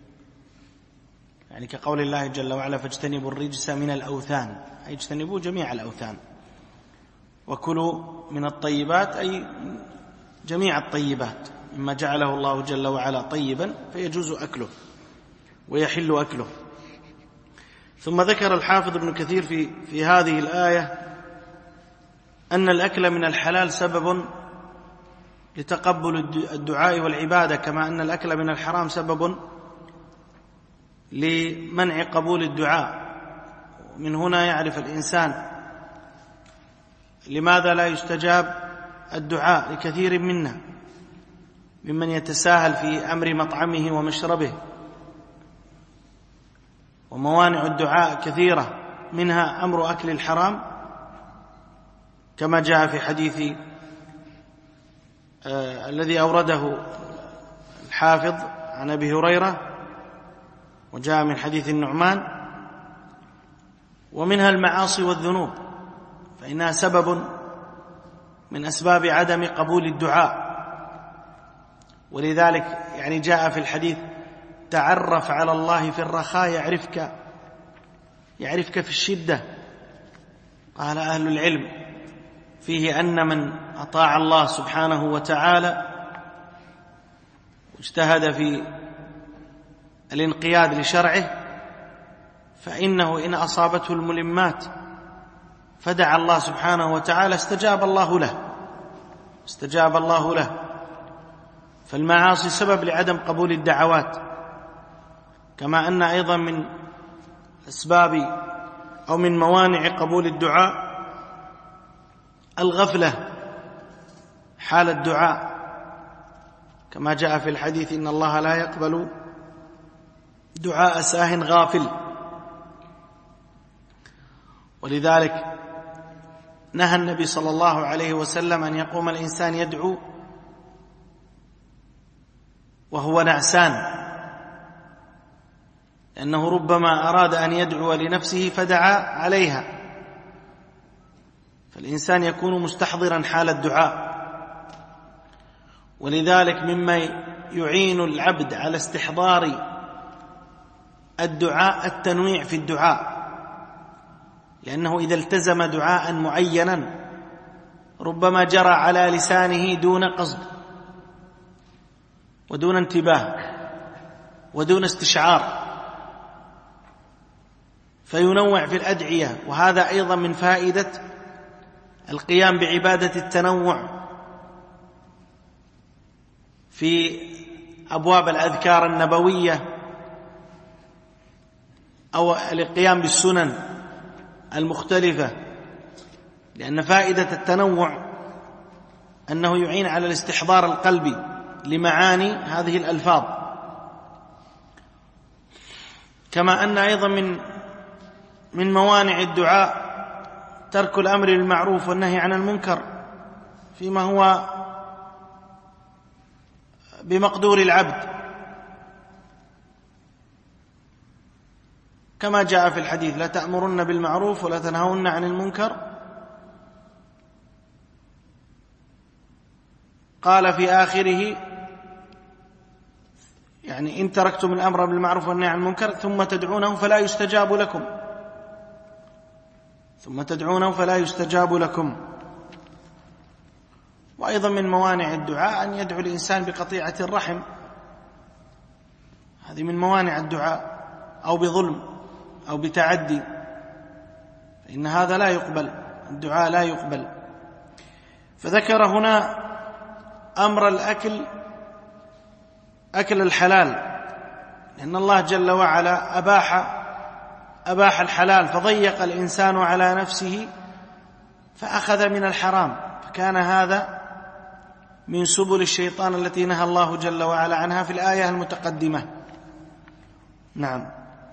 C: يعني كقول الله جل وعلا فاجتنبوا الرجس من الأوثان، أي اجتنبوا جميع الأوثان. وكلوا من الطيبات أي جميع الطيبات مما جعله الله جل وعلا طيبا فيجوز أكله ويحل أكله. ثم ذكر الحافظ ابن كثير في, في هذه الآية أن الأكل من الحلال سبب لتقبل الدعاء والعبادة، كما أن الأكل من الحرام سبب لمنع قبول الدعاء. من هنا يعرف الإنسان لماذا لا يستجاب الدعاء لكثير منا ممن يتساهل في أمر مطعمه ومشربه، وموانع الدعاء كثيرة، منها أمر أكل الحرام كما جاء في حديث آه الذي أورده الحافظ عن أبي هريرة، وجاء من حديث النعمان. ومنها المعاصي والذنوب، فإنها سبب من أسباب عدم قبول الدعاء. ولذلك يعني جاء في الحديث تعرف على الله في الرخاء يعرفك يعرفك في الشدة. قال أهل العلم فيه أن من أطاع الله سبحانه وتعالى واجتهد في الانقياد لشرعه فإنه إن أصابته الملمات فدعا الله سبحانه وتعالى استجاب الله له استجاب الله له فالمعاصي سبب لعدم قبول الدعوات، كما أن أيضا من أسباب أو من موانع قبول الدعاء الغفلة حال الدعاء، كما جاء في الحديث إن الله لا يقبل دعاء ساه غافل. ولذلك نهى النبي صلى الله عليه وسلم أن يقوم الإنسان يدعو وهو نعسان، لأنه ربما أراد أن يدعو لنفسه فدعا عليها، فالإنسان يكون مستحضرا حال الدعاء. ولذلك مما يعين العبد على استحضار الدعاء التنويع في الدعاء، لأنه إذا التزم دعاء معينا ربما جرى على لسانه دون قصد ودون انتباه ودون استشعار، فينوع في الأدعية. وهذا أيضا من فائدة القيام بعبادة التنوع في أبواب الأذكار النبوية أو القيام بالسنن المختلفة، لأن فائدة التنوع أنه يعين على الاستحضار القلبي لمعاني هذه الألفاظ. كما أن أيضا من من موانع الدعاء ترك الأمر بالمعروف والنهي عن المنكر فيما هو بمقدور العبد، كما جاء في الحديث لا تأمرن بالمعروف ولا تنهون عن المنكر. قال في آخره يعني إن تركتم الأمر بالمعروف والنهي عن المنكر ثم تدعونه فلا يستجاب لكم ثم تدعونه فلا يستجاب لكم. وأيضا من موانع الدعاء أن يدعو الإنسان بقطيعة الرحم، هذه من موانع الدعاء، أو بظلم أو بتعدي، فإن هذا لا يقبل، الدعاء لا يقبل. فذكر هنا أمر الأكل، أكل الحلال، لأن الله جل وعلا أباح أباح الحلال، فضيق الإنسان على نفسه فأخذ من الحرام، فكان هذا من سبل الشيطان التي نهى الله جل وعلا عنها في الآية المتقدمة. نعم.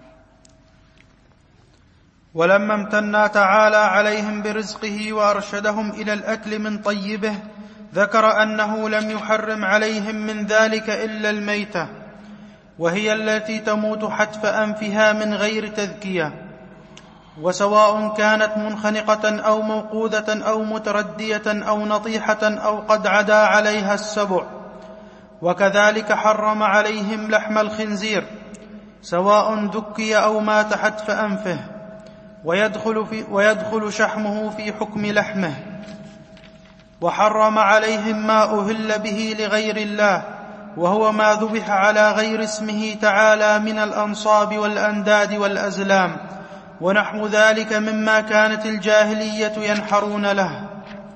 B: ولما امتن تعالى عليهم برزقه وأرشدهم إلى الأكل من طيبه ذكر أنه لم يحرم عليهم من ذلك إلا الميتة، وهي التي تموت حتف أنفها من غير تذكية، وسواء كانت منخنقة أو موقوذة أو متردية أو نطيحة أو قد عدا عليها السبع. وكذلك حرم عليهم لحم الخنزير سواء ذكي أو مات حتف أنفه، ويدخل, في ويدخل شحمه في حكم لحمه. وحرم عليهم ما أهل به لغير الله، وهو ما ذبح على غير اسمه تعالى من الأنصاب والأنداد والأزلام ونحو ذلك مما كانت الجاهلية ينحرون له.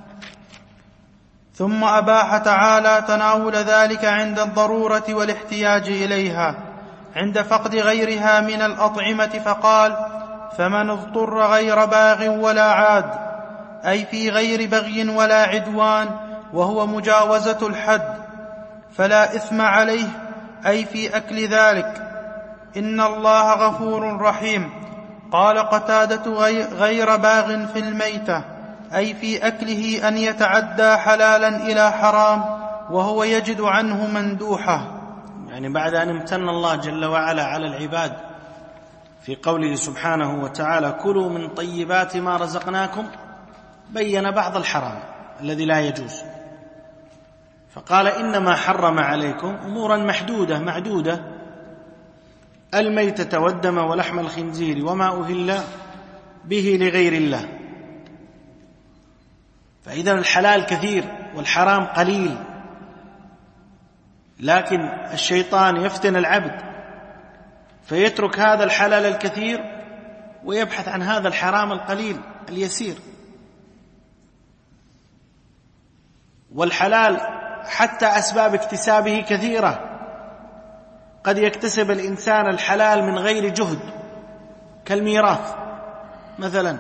B: ثم أباح تعالى تناول ذلك عند الضرورة والاحتياج إليها عند فقد غيرها من الأطعمة، فقال فمن اضطر غير باغ ولا عاد، أي في غير بغي ولا عدوان، وهو مجاوزة الحد، فلا إثم عليه، أي في أكل ذلك، إن الله غفور رحيم. قال قتادة غير باغ في الميتة، أي في أكله أن يتعدى حلالا إلى حرام وهو يجد عنه مندوحة.
C: يعني بعد أن امتن الله جل وعلا على العباد في قوله سبحانه وتعالى كلوا من طيبات ما رزقناكم، بين بعض الحرام الذي لا يجوز، فقال إنما حرم عليكم أمورا محدودة معدودة، الميتة والدم ولحم الخنزير وما أهل به لغير الله. فإذا الحلال كثير والحرام قليل، لكن الشيطان يفتن العبد فيترك هذا الحلال الكثير ويبحث عن هذا الحرام القليل اليسير. والحلال حتى أسباب اكتسابه كثيرة. قد يكتسب الإنسان الحلال من غير جهد، كالميراث مثلا،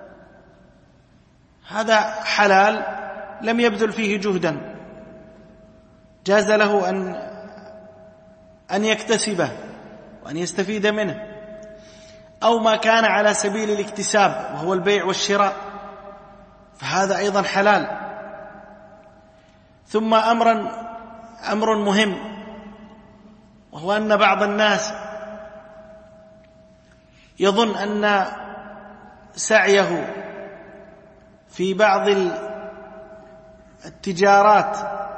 C: هذا حلال لم يبذل فيه جهدا، جاز له أن أن يكتسبه وأن يستفيد منه. أو ما كان على سبيل الاكتساب وهو البيع والشراء، فهذا أيضا حلال. ثم أمرا أمر مهم، وهو أن بعض الناس يظن أن سعيه في بعض التجارات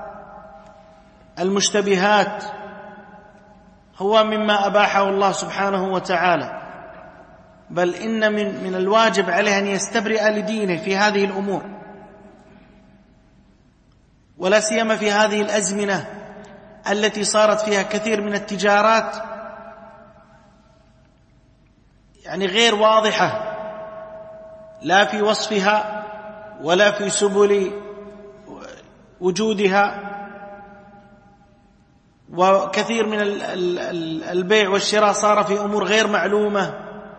C: المشتبهات هو مما أباحه الله سبحانه وتعالى، بل إن من من الواجب عليه أن يستبرئ لدينه في هذه الأمور، ولا سيما في هذه الأزمنة التي صارت فيها كثير من التجارات يعني غير واضحة، لا في وصفها ولا في سبل وجودها، وكثير من البيع والشراء صار في أمور غير معلومة،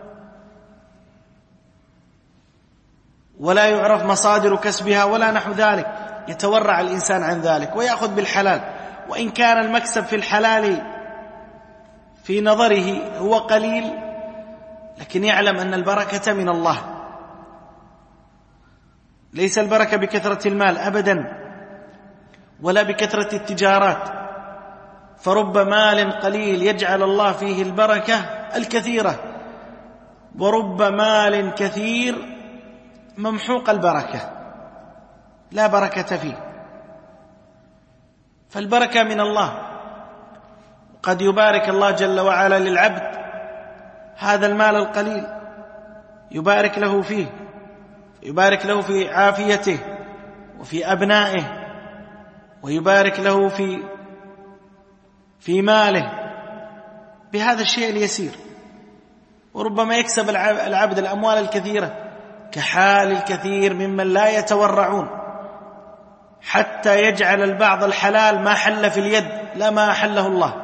C: ولا يعرف مصادر كسبها ولا نحو ذلك. يتورع الإنسان عن ذلك ويأخذ بالحلال، وإن كان المكسب في الحلال في نظره هو قليل، لكن يعلم أن البركة من الله. ليس البركة بكثرة المال أبدا، ولا بكثرة التجارات، فرب مال قليل يجعل الله فيه البركة الكثيرة، ورب مال كثير ممحوق البركة لا بركة فيه. فالبركة من الله، قد يبارك الله جل وعلا للعبد هذا المال القليل، يبارك له فيه، يبارك له في عافيته وفي أبنائه، ويبارك له في في ماله بهذا الشيء اليسير. وربما يكسب العبد الأموال الكثيرة، كحال الكثير ممن لا يتورعون، حتى يجعل البعض الحلال ما حل في اليد، لا ما أحله الله،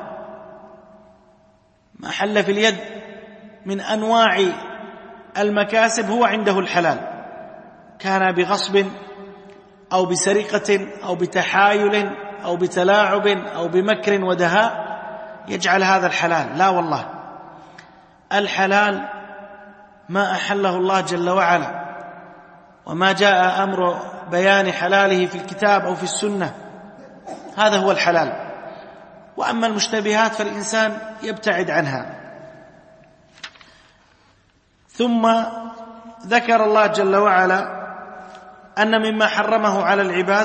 C: ما حل في اليد من أنواع المكاسب هو عنده الحلال، كان بغصب أو بسرقة أو بتحايل أو بتلاعب أو بمكر ودهاء، يجعل هذا الحلال. لا والله، الحلال ما أحله الله جل وعلا، وما جاء أمر بيان حلاله في الكتاب أو في السنة، هذا هو الحلال. وأما المشتبهات فالإنسان يبتعد عنها. ثم ذكر الله جل وعلا أن مما حرمه على العباد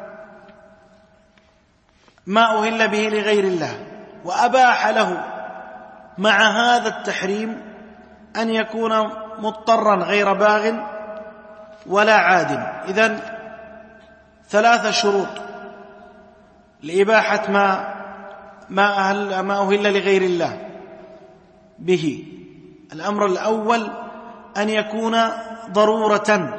C: ما أهل به لغير الله، وأباح له مع هذا التحريم أن يكون مضطرا غير باغ ولا عاد. إذن ثلاثة شروط لإباحة ما ما أهل, ما أهل لغير الله به. الأمر الأول أن يكون ضرورة،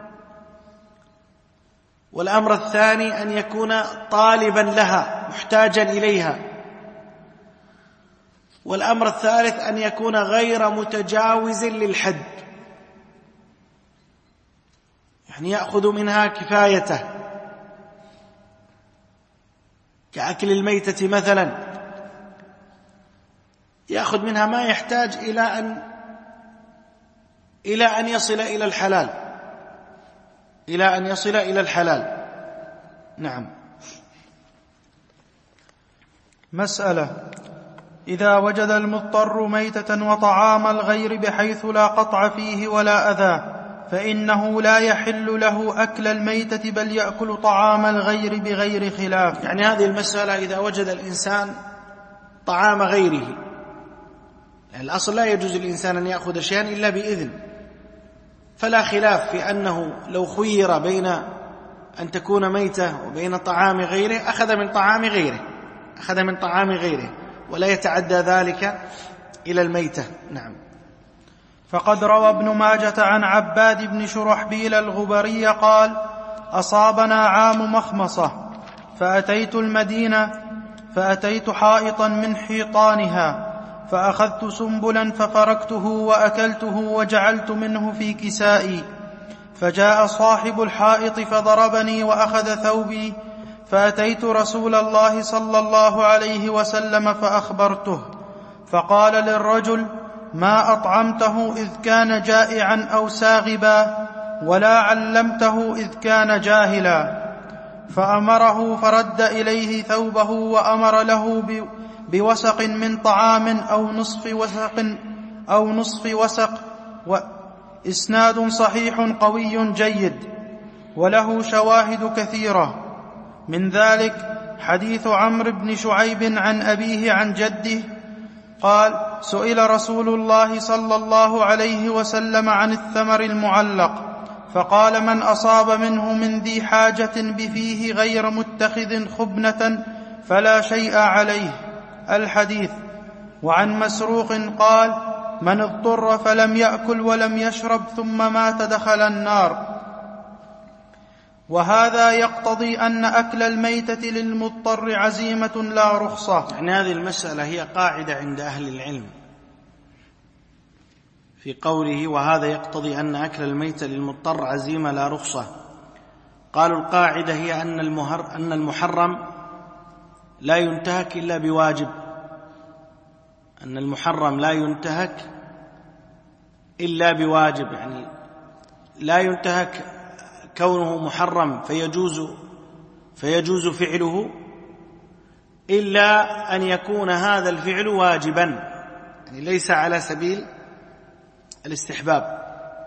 C: والأمر الثاني أن يكون طالبا لها محتاجا إليها، والأمر الثالث أن يكون غير متجاوز للحد، يعني يأخذ منها كفايته، كأكل الميتة مثلا، يأخذ منها ما يحتاج إلى أن إلى أن يصل إلى الحلال، إلى أن يصل إلى الحلال. نعم.
B: مسألة: إذا وجد المضطر ميتة وطعام الغير بحيث لا قطع فيه ولا أذى، فإنه لا يحل له أكل الميتة، بل يأكل طعام الغير بغير خلاف.
C: يعني هذه المسألة إذا وجد الإنسان طعام غيره، يعني الأصل لا يجوز الإنسان أن يأخذ شيئا إلا بإذن، فلا خلاف في أنه لو خير بين أن تكون ميتة وبين طعام غيره أخذ من طعام غيره، أخذ من طعام غيره ولا يتعدى ذلك إلى الميتة. نعم.
B: فقد روى ابن ماجة عن عباد بن شرحبيل الغبري قال: أصابنا عام مخمصة، فأتيت المدينة فأتيت حائطا من حيطانها فأخذت سنبلا ففركته وأكلته وجعلت منه في كسائي، فجاء صاحب الحائط فضربني وأخذ ثوبي، فأتيت رسول الله صلى الله عليه وسلم فأخبرته، فقال للرجل: ما أطعمته إذ كان جائعا أو ساغبا، ولا علمته إذ كان جاهلا. فأمره فرد إليه ثوبه وأمر له بوسق من طعام أو نصف وسق أو نصف وسق. وإسناد صحيح قوي جيد وله شواهد كثيرة، من ذلك حديث عمرو بن شعيب عن أبيه عن جده قال: سئل رسول الله صلى الله عليه وسلم عن الثمر المعلق، فقال: من أصاب منه من ذي حاجة بفيه غير متخذ خبنة فلا شيء عليه. الحديث. وعن مسروق قال: من اضطر فلم يأكل ولم يشرب ثم مات دخل النار. وهذا يقتضي أن أكل الميتة للمضطر عزيمة لا رخصة.
C: يعني هذه المسألة هي قاعدة عند أهل العلم في قوله: وهذا يقتضي أن أكل الميتة للمضطر عزيمة لا رخصة. قالوا القاعدة هي أن المهر أن المحرم لا ينتهك إلا بواجب، أن المحرم لا ينتهك إلا بواجب، يعني لا ينتهك كونه محرم فيجوز فيجوز فعله إلا أن يكون هذا الفعل واجبا، يعني ليس على سبيل الاستحباب.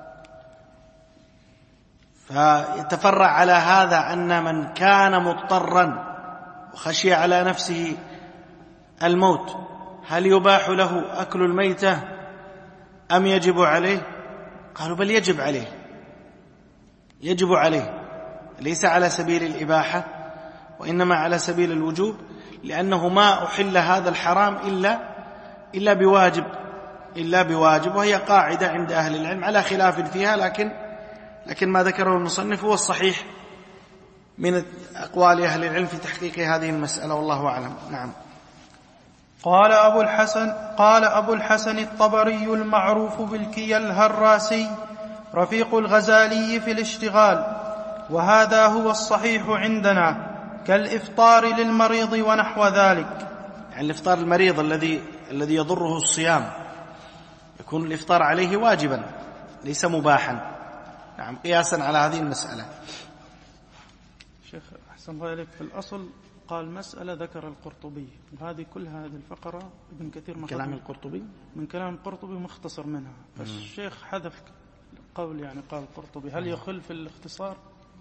C: فيتفرع على هذا أن من كان مضطرا وخشي على نفسه الموت هل يباح له أكل الميتة أم يجب عليه؟ قالوا بل يجب عليه، يجب عليه، ليس على سبيل الإباحة وإنما على سبيل الوجوب، لأنه ما أحل هذا الحرام إلا إلا بواجب إلا بواجب وهي قاعدة عند أهل العلم على خلاف فيها، لكن لكن ما ذكره المصنف هو الصحيح من أقوال أهل العلم في تحقيق هذه المسألة، والله أعلم. نعم.
B: قال أبو الحسن قال أبو الحسن الطبري المعروف بالكي الهراسي رفيق الغزالي في الاشتغال: وهذا هو الصحيح عندنا، كالإفطار للمريض ونحو ذلك.
C: يعني الإفطار المريض الذي الذي يضره الصيام يكون الإفطار عليه واجبا ليس مباحا. نعم، قياسا على هذه المسألة.
B: شيخ أحسن الله إليك، في الأصل قال مسألة ذكر القرطبي، وهذه كل هذه الفقرة ابن كثير
C: من كلام القرطبي
B: من كلام القرطبي مختصر منها، فالشيخ حذف قول يعني قال القرطبي، هل يخل في الاختصار؟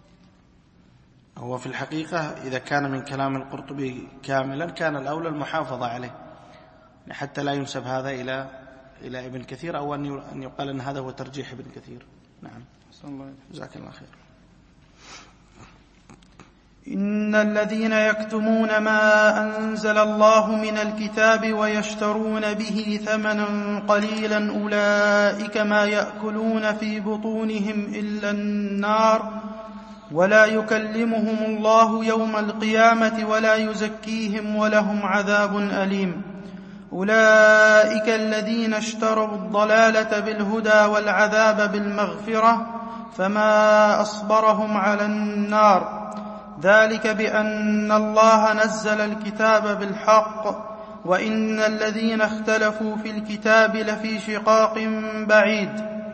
C: هو في الحقيقة إذا كان من كلام القرطبي كاملا كان الأولى المحافظة عليه حتى لا ينسب هذا إلى إلى ابن كثير، أو أن يقال أن هذا هو ترجيح ابن كثير. نعم، جزاك الله خير.
B: إن الذين يكتمون ما أنزل الله من الكتاب ويشترون به ثمنا قليلا أولئك ما يأكلون في بطونهم إلا النار ولا يكلمهم الله يوم القيامة ولا يزكيهم ولهم عذاب أليم. أولئك الذين اشتروا الضلالة بالهدى والعذاب بالمغفرة فما أصبرهم على النار، ذلك بأن الله نزل الكتاب بالحق وإن الذين اختلفوا في الكتاب لفي شقاق بعيد.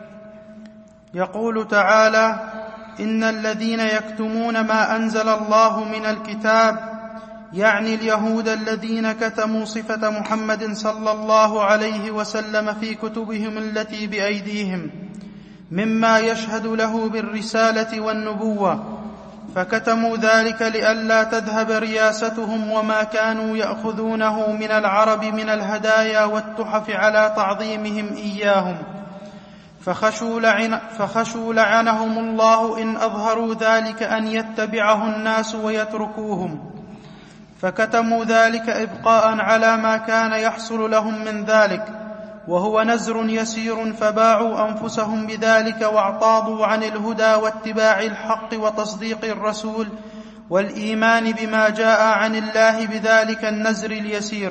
B: يقول تعالى: إن الذين يكتمون ما أنزل الله من الكتاب، يعني اليهود الذين كتموا صفة محمد صلى الله عليه وسلم في كتبهم التي بأيديهم مما يشهد له بالرسالة والنبوة، فكتموا ذلك لئلا تذهب رياستهم وما كانوا يأخذونه من العرب من الهدايا والتحف على تعظيمهم إياهم، فخشوا, لعن فخشوا لعنهم الله إن أظهروا ذلك أن يتبعه الناس ويتركوهم، فكتموا ذلك إبقاء على ما كان يحصل لهم من ذلك، وهو نزر يسير، فباعوا أنفسهم بذلك واعتاضوا عن الهدى واتباع الحق وتصديق الرسول والإيمان بما جاء عن الله بذلك النزر اليسير،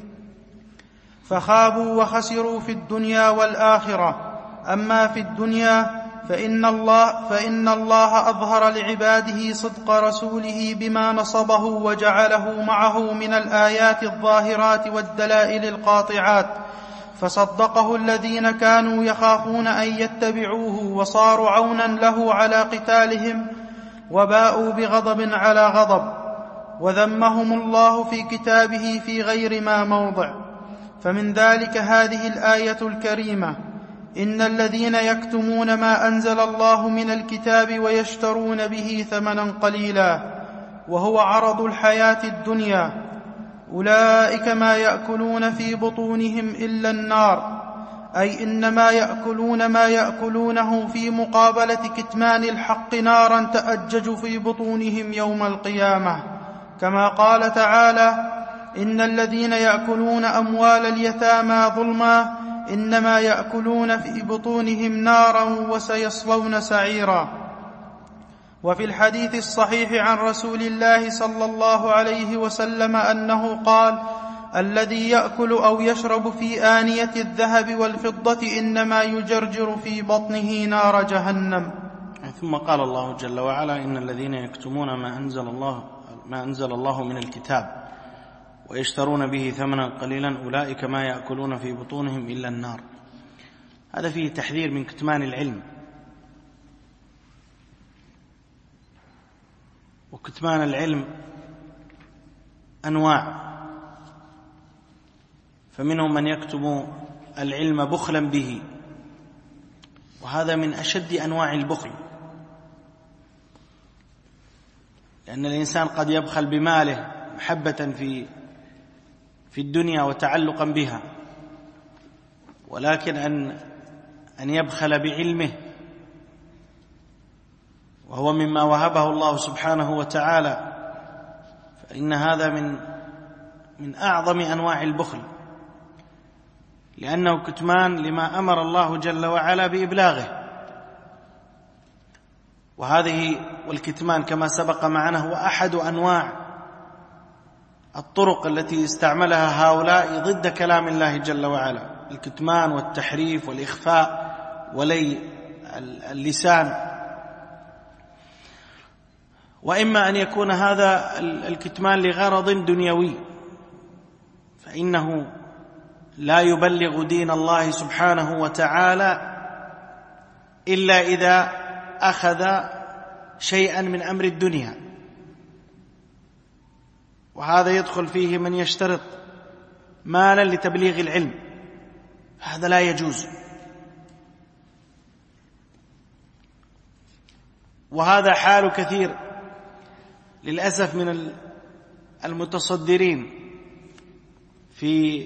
B: فخابوا وخسروا في الدنيا والآخرة. أما في الدنيا فإن الله, فإن الله أظهر لعباده صدق رسوله بما نصبه وجعله معه من الآيات الظاهرات والدلائل القاطعات، فصدقه الذين كانوا يخافون أن يتبعوه وصاروا عونا له على قتالهم، وباءوا بغضب على غضب، وذمهم الله في كتابه في غير ما موضع. فمن ذلك هذه الآية الكريمة: إن الذين يكتمون ما أنزل الله من الكتاب ويشترون به ثمنا قليلا وهو عرض الحياة الدنيا أولئك ما يأكلون في بطونهم إلا النار، أي إنما يأكلون ما يأكلونه في مقابلة كتمان الحق نارا تأجج في بطونهم يوم القيامة، كما قال تعالى: إن الذين يأكلون أموال اليتامى ظلما إنما يأكلون في بطونهم نارا وسيصلون سعيرا. وفي الحديث الصحيح عن رسول الله صلى الله عليه وسلم أنه قال: الذي يأكل أو يشرب في آنية الذهب والفضة إنما يجرجر في بطنه نار جهنم.
C: ثم قال الله جل وعلا: إن الذين يكتمون ما أنزل الله, ما أنزل الله من الكتاب ويشترون به ثمنا قليلا أولئك ما يأكلون في بطونهم إلا النار. هذا فيه تحذير من كتمان العلم، وكتمان العلم أنواع، فمنهم من يكتم العلم بخلا به، وهذا من أشد أنواع البخل، لأن الإنسان قد يبخل بماله محبة في في الدنيا وتعلقا بها، ولكن أن أن يبخل بعلمه وهو مما وهبه الله سبحانه وتعالى، فإن هذا من من أعظم أنواع البخل، لأنه كتمان لما أمر الله جل وعلا بإبلاغه. وهذه والكتمان كما سبق معنا هو أحد أنواع الطرق التي استعملها هؤلاء ضد كلام الله جل وعلا: الكتمان والتحريف والإخفاء ولي اللسان. وإما أن يكون هذا الكتمان لغرض دنيوي، فإنه لا يبلغ دين الله سبحانه وتعالى إلا إذا أخذ شيئا من أمر الدنيا، وهذا يدخل فيه من يشترط مالا لتبليغ العلم، هذا لا يجوز. وهذا حال كثير للأسف من المتصدرين في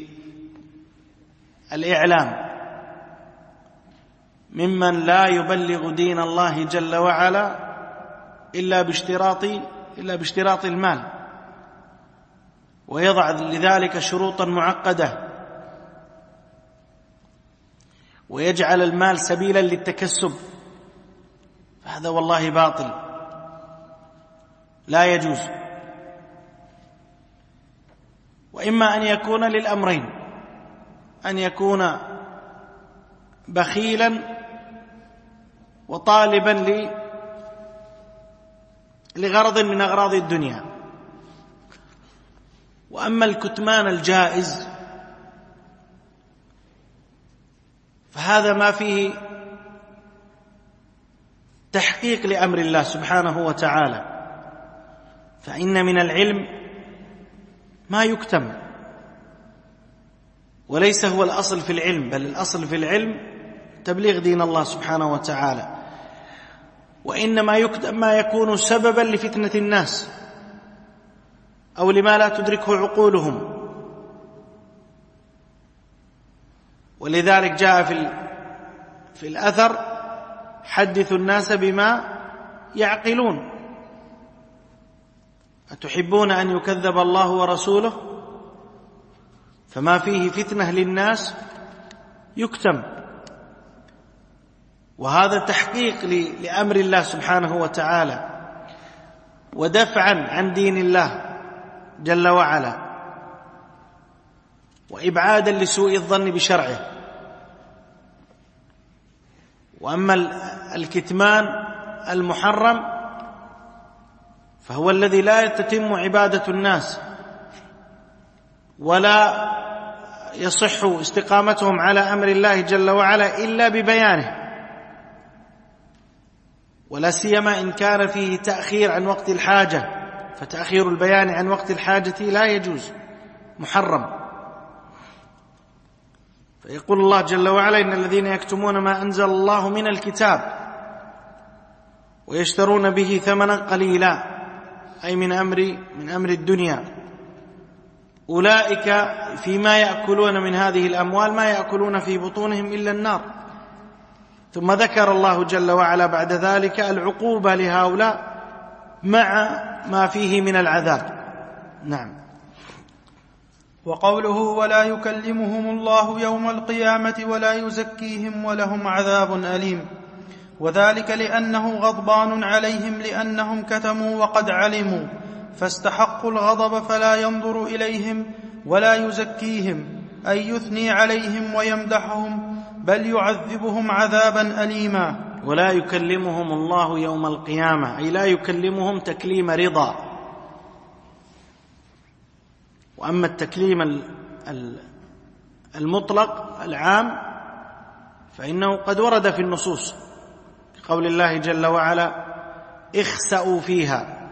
C: الإعلام ممن لا يبلغ دين الله جل وعلا إلا باشتراط إلا باشتراط المال، ويضع لذلك شروطا معقدة، ويجعل المال سبيلا للتكسب، فهذا والله باطل لا يجوز. وإما أن يكون للأمرين: أن يكون بخيلا وطالبا لغرض من أغراض الدنيا. وأما الكتمان الجائز فهذا ما فيه تحقيق لأمر الله سبحانه وتعالى، فإن من العلم ما يكتم، وليس هو الأصل في العلم، بل الأصل في العلم تبليغ دين الله سبحانه وتعالى، وإنما يكتم ما يكون سببا لفتنة الناس أو لما لا تدركه عقولهم. ولذلك جاء في في الأثر: حدثوا الناس بما يعقلون، أتحبون أن يكذب الله ورسوله؟ فما فيه فتنة للناس يكتم، وهذا تحقيق لأمر الله سبحانه وتعالى. ودفعا عن دين الله جل وعلا، وإبعادا لسوء الظن بشرعه. وأما الكتمان المحرم فهو الذي لا تتم عبادة الناس ولا يصح استقامتهم على أمر الله جل وعلا إلا ببيانه، ولا سيما إن كان فيه تأخير عن وقت الحاجة، فتأخير البيان عن وقت الحاجة لا يجوز، محرم. فيقول الله جل وعلا: إن الذين يكتمون ما أنزل الله من الكتاب ويشترون به ثمنا قليلا، أي من أمر من أمر الدنيا، أولئك فيما يأكلون من هذه الأموال ما يأكلون في بطونهم إلا النار. ثم ذكر الله جل وعلا بعد ذلك العقوبة لهؤلاء مع ما فيه من العذاب. نعم.
B: وقوله: ولا يكلمهم الله يوم القيامة ولا يزكيهم ولهم عذاب أليم، وذلك لأنه غضبان عليهم لأنهم كتموا وقد علموا، فاستحقوا الغضب فلا ينظر إليهم ولا يزكيهم، أي يثني عليهم ويمدحهم، بل يعذبهم عذابا أليما.
C: ولا يكلمهم الله يوم القيامة، أي لا يكلمهم تكليم رضا. وأما التكليم المطلق العام فإنه قد ورد في النصوص، قول الله جل وعلا: اخسأوا فيها،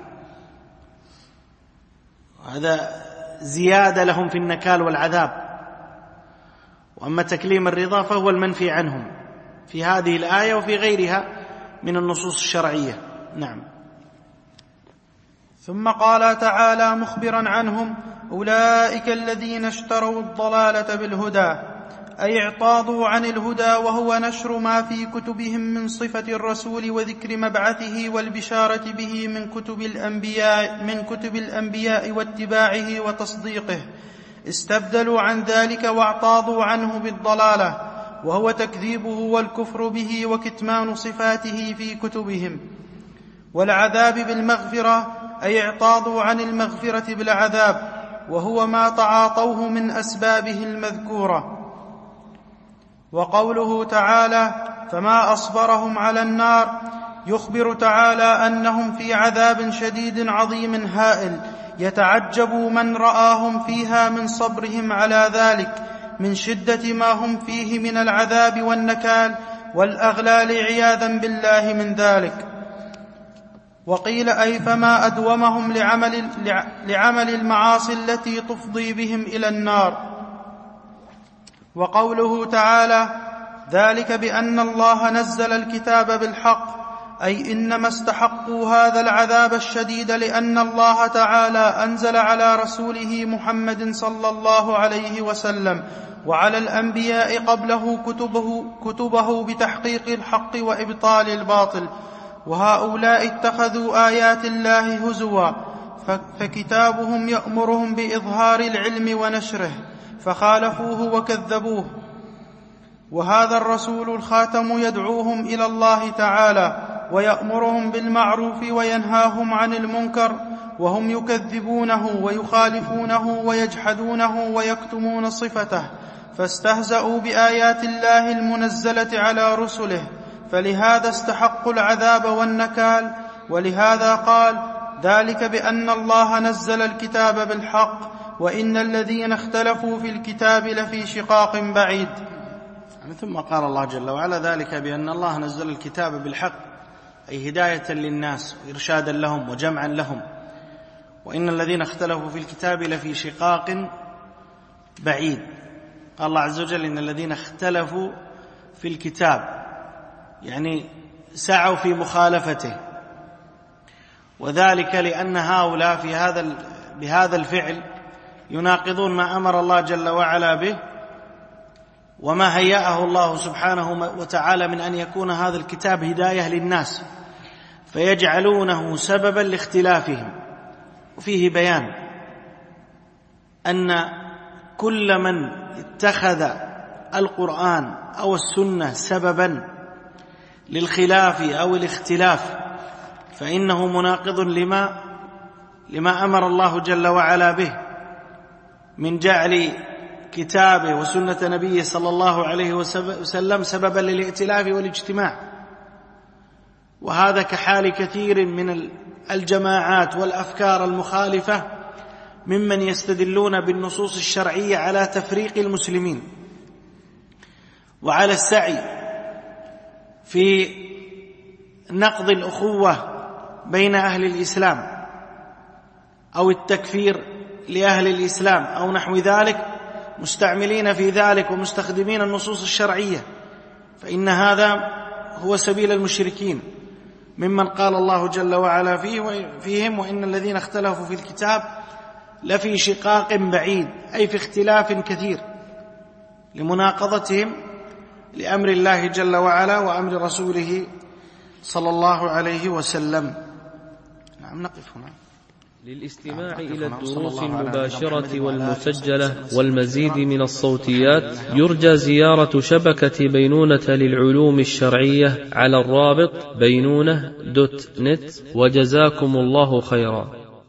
C: هذا زيادة لهم في النكال والعذاب. وأما تكليم الرضا فهو المنفي عنهم في هذه الآية وفي غيرها من النصوص الشرعية. نعم.
B: ثم قال تعالى مخبرا عنهم: أولئك الذين اشتروا الضلالة بالهدى، أي اعتاضوا عن الهدى، وهو نشر ما في كتبهم من صفة الرسول وذكر مبعثه والبشارة به من كتب الأنبياء, من كتب الأنبياء واتباعه وتصديقه، استبدلوا عن ذلك واعتاضوا عنه بالضلالة، وهو تكذيبه والكفر به وكتمان صفاته في كتبهم. والعذاب بالمغفرة، أي اعتاضوا عن المغفرة بالعذاب، وهو ما تعاطوه من أسبابه المذكورة. وقوله تعالى: فما أصبرهم على النار، يخبر تعالى أنهم في عذاب شديد عظيم هائل، يتعجب من رآهم فيها من صبرهم على ذلك، من شدة ما هم فيه من العذاب والنكال والأغلال عياذا بالله من ذلك. وقيل: أي فما أدومهم لعمل, لعمل المعاصي التي تفضي بهم إلى النار. وقوله تعالى: ذلك بأن الله نزل الكتاب بالحق، أي إنما استحقوا هذا العذاب الشديد لأن الله تعالى أنزل على رسوله محمد صلى الله عليه وسلم وعلى الأنبياء قبله كتبه, كتبه بتحقيق الحق وإبطال الباطل، وهؤلاء اتخذوا آيات الله هزوا، فكتابهم يأمرهم بإظهار العلم ونشره، فخالفوه وكذبوه. وهذا الرسول الخاتم يدعوهم إلى الله تعالى ويأمرهم بالمعروف وينهاهم عن المنكر، وهم يكذبونه ويخالفونه ويجحدونه ويكتمون صفته، فاستهزأوا بآيات الله المنزلة على رسله، فلهذا استحقوا العذاب والنكال. ولهذا قال: ذلك بأن الله نزل الكتاب بالحق، وإن الذين اختلفوا في الكتاب لفي شقاق بعيد.
C: ثم قال الله جل وعلا: ذلك بأن الله نزل الكتاب بالحق، أي هداية للناس وإرشادا لهم وجمعا لهم، وإن الذين اختلفوا في الكتاب لفي شقاق بعيد. قال الله عز وجل: إن الذين اختلفوا في الكتاب، يعني سعوا في مخالفته، وذلك لأن هؤلاء في هذا بهذا الفعل يناقضون ما أمر الله جل وعلا به وما هيأه الله سبحانه وتعالى من أن يكون هذا الكتاب هداية للناس، فيجعلونه سببا لاختلافهم. وفيه بيان أن كل من اتخذ القرآن أو السنة سببا للخلاف أو الاختلاف فإنه مناقض لما لما أمر الله جل وعلا به من جعل كتابه وسنة نبيه صلى الله عليه وسلم سببا للائتلاف والاجتماع. وهذا كحال كثير من الجماعات والأفكار المخالفة ممن يستدلون بالنصوص الشرعية على تفريق المسلمين وعلى السعي في نقض الأخوة بين أهل الإسلام أو التكفير لأهل الإسلام أو نحو ذلك، مستعملين في ذلك ومستخدمين النصوص الشرعية، فإن هذا هو سبيل المشركين ممن قال الله جل وعلا فيه فيهم وإن الذين اختلفوا في الكتاب لفي شقاق بعيد، أي في اختلاف كثير لمناقضتهم لأمر الله جل وعلا وأمر رسوله صلى الله عليه وسلم. نعم، نقف هنا
A: للاستماع إلى الدروس المباشرة والمسجلة والمزيد من الصوتيات يرجى زيارة شبكة بينونة للعلوم الشرعية على الرابط بينونة دوت نت، وجزاكم الله خيرا.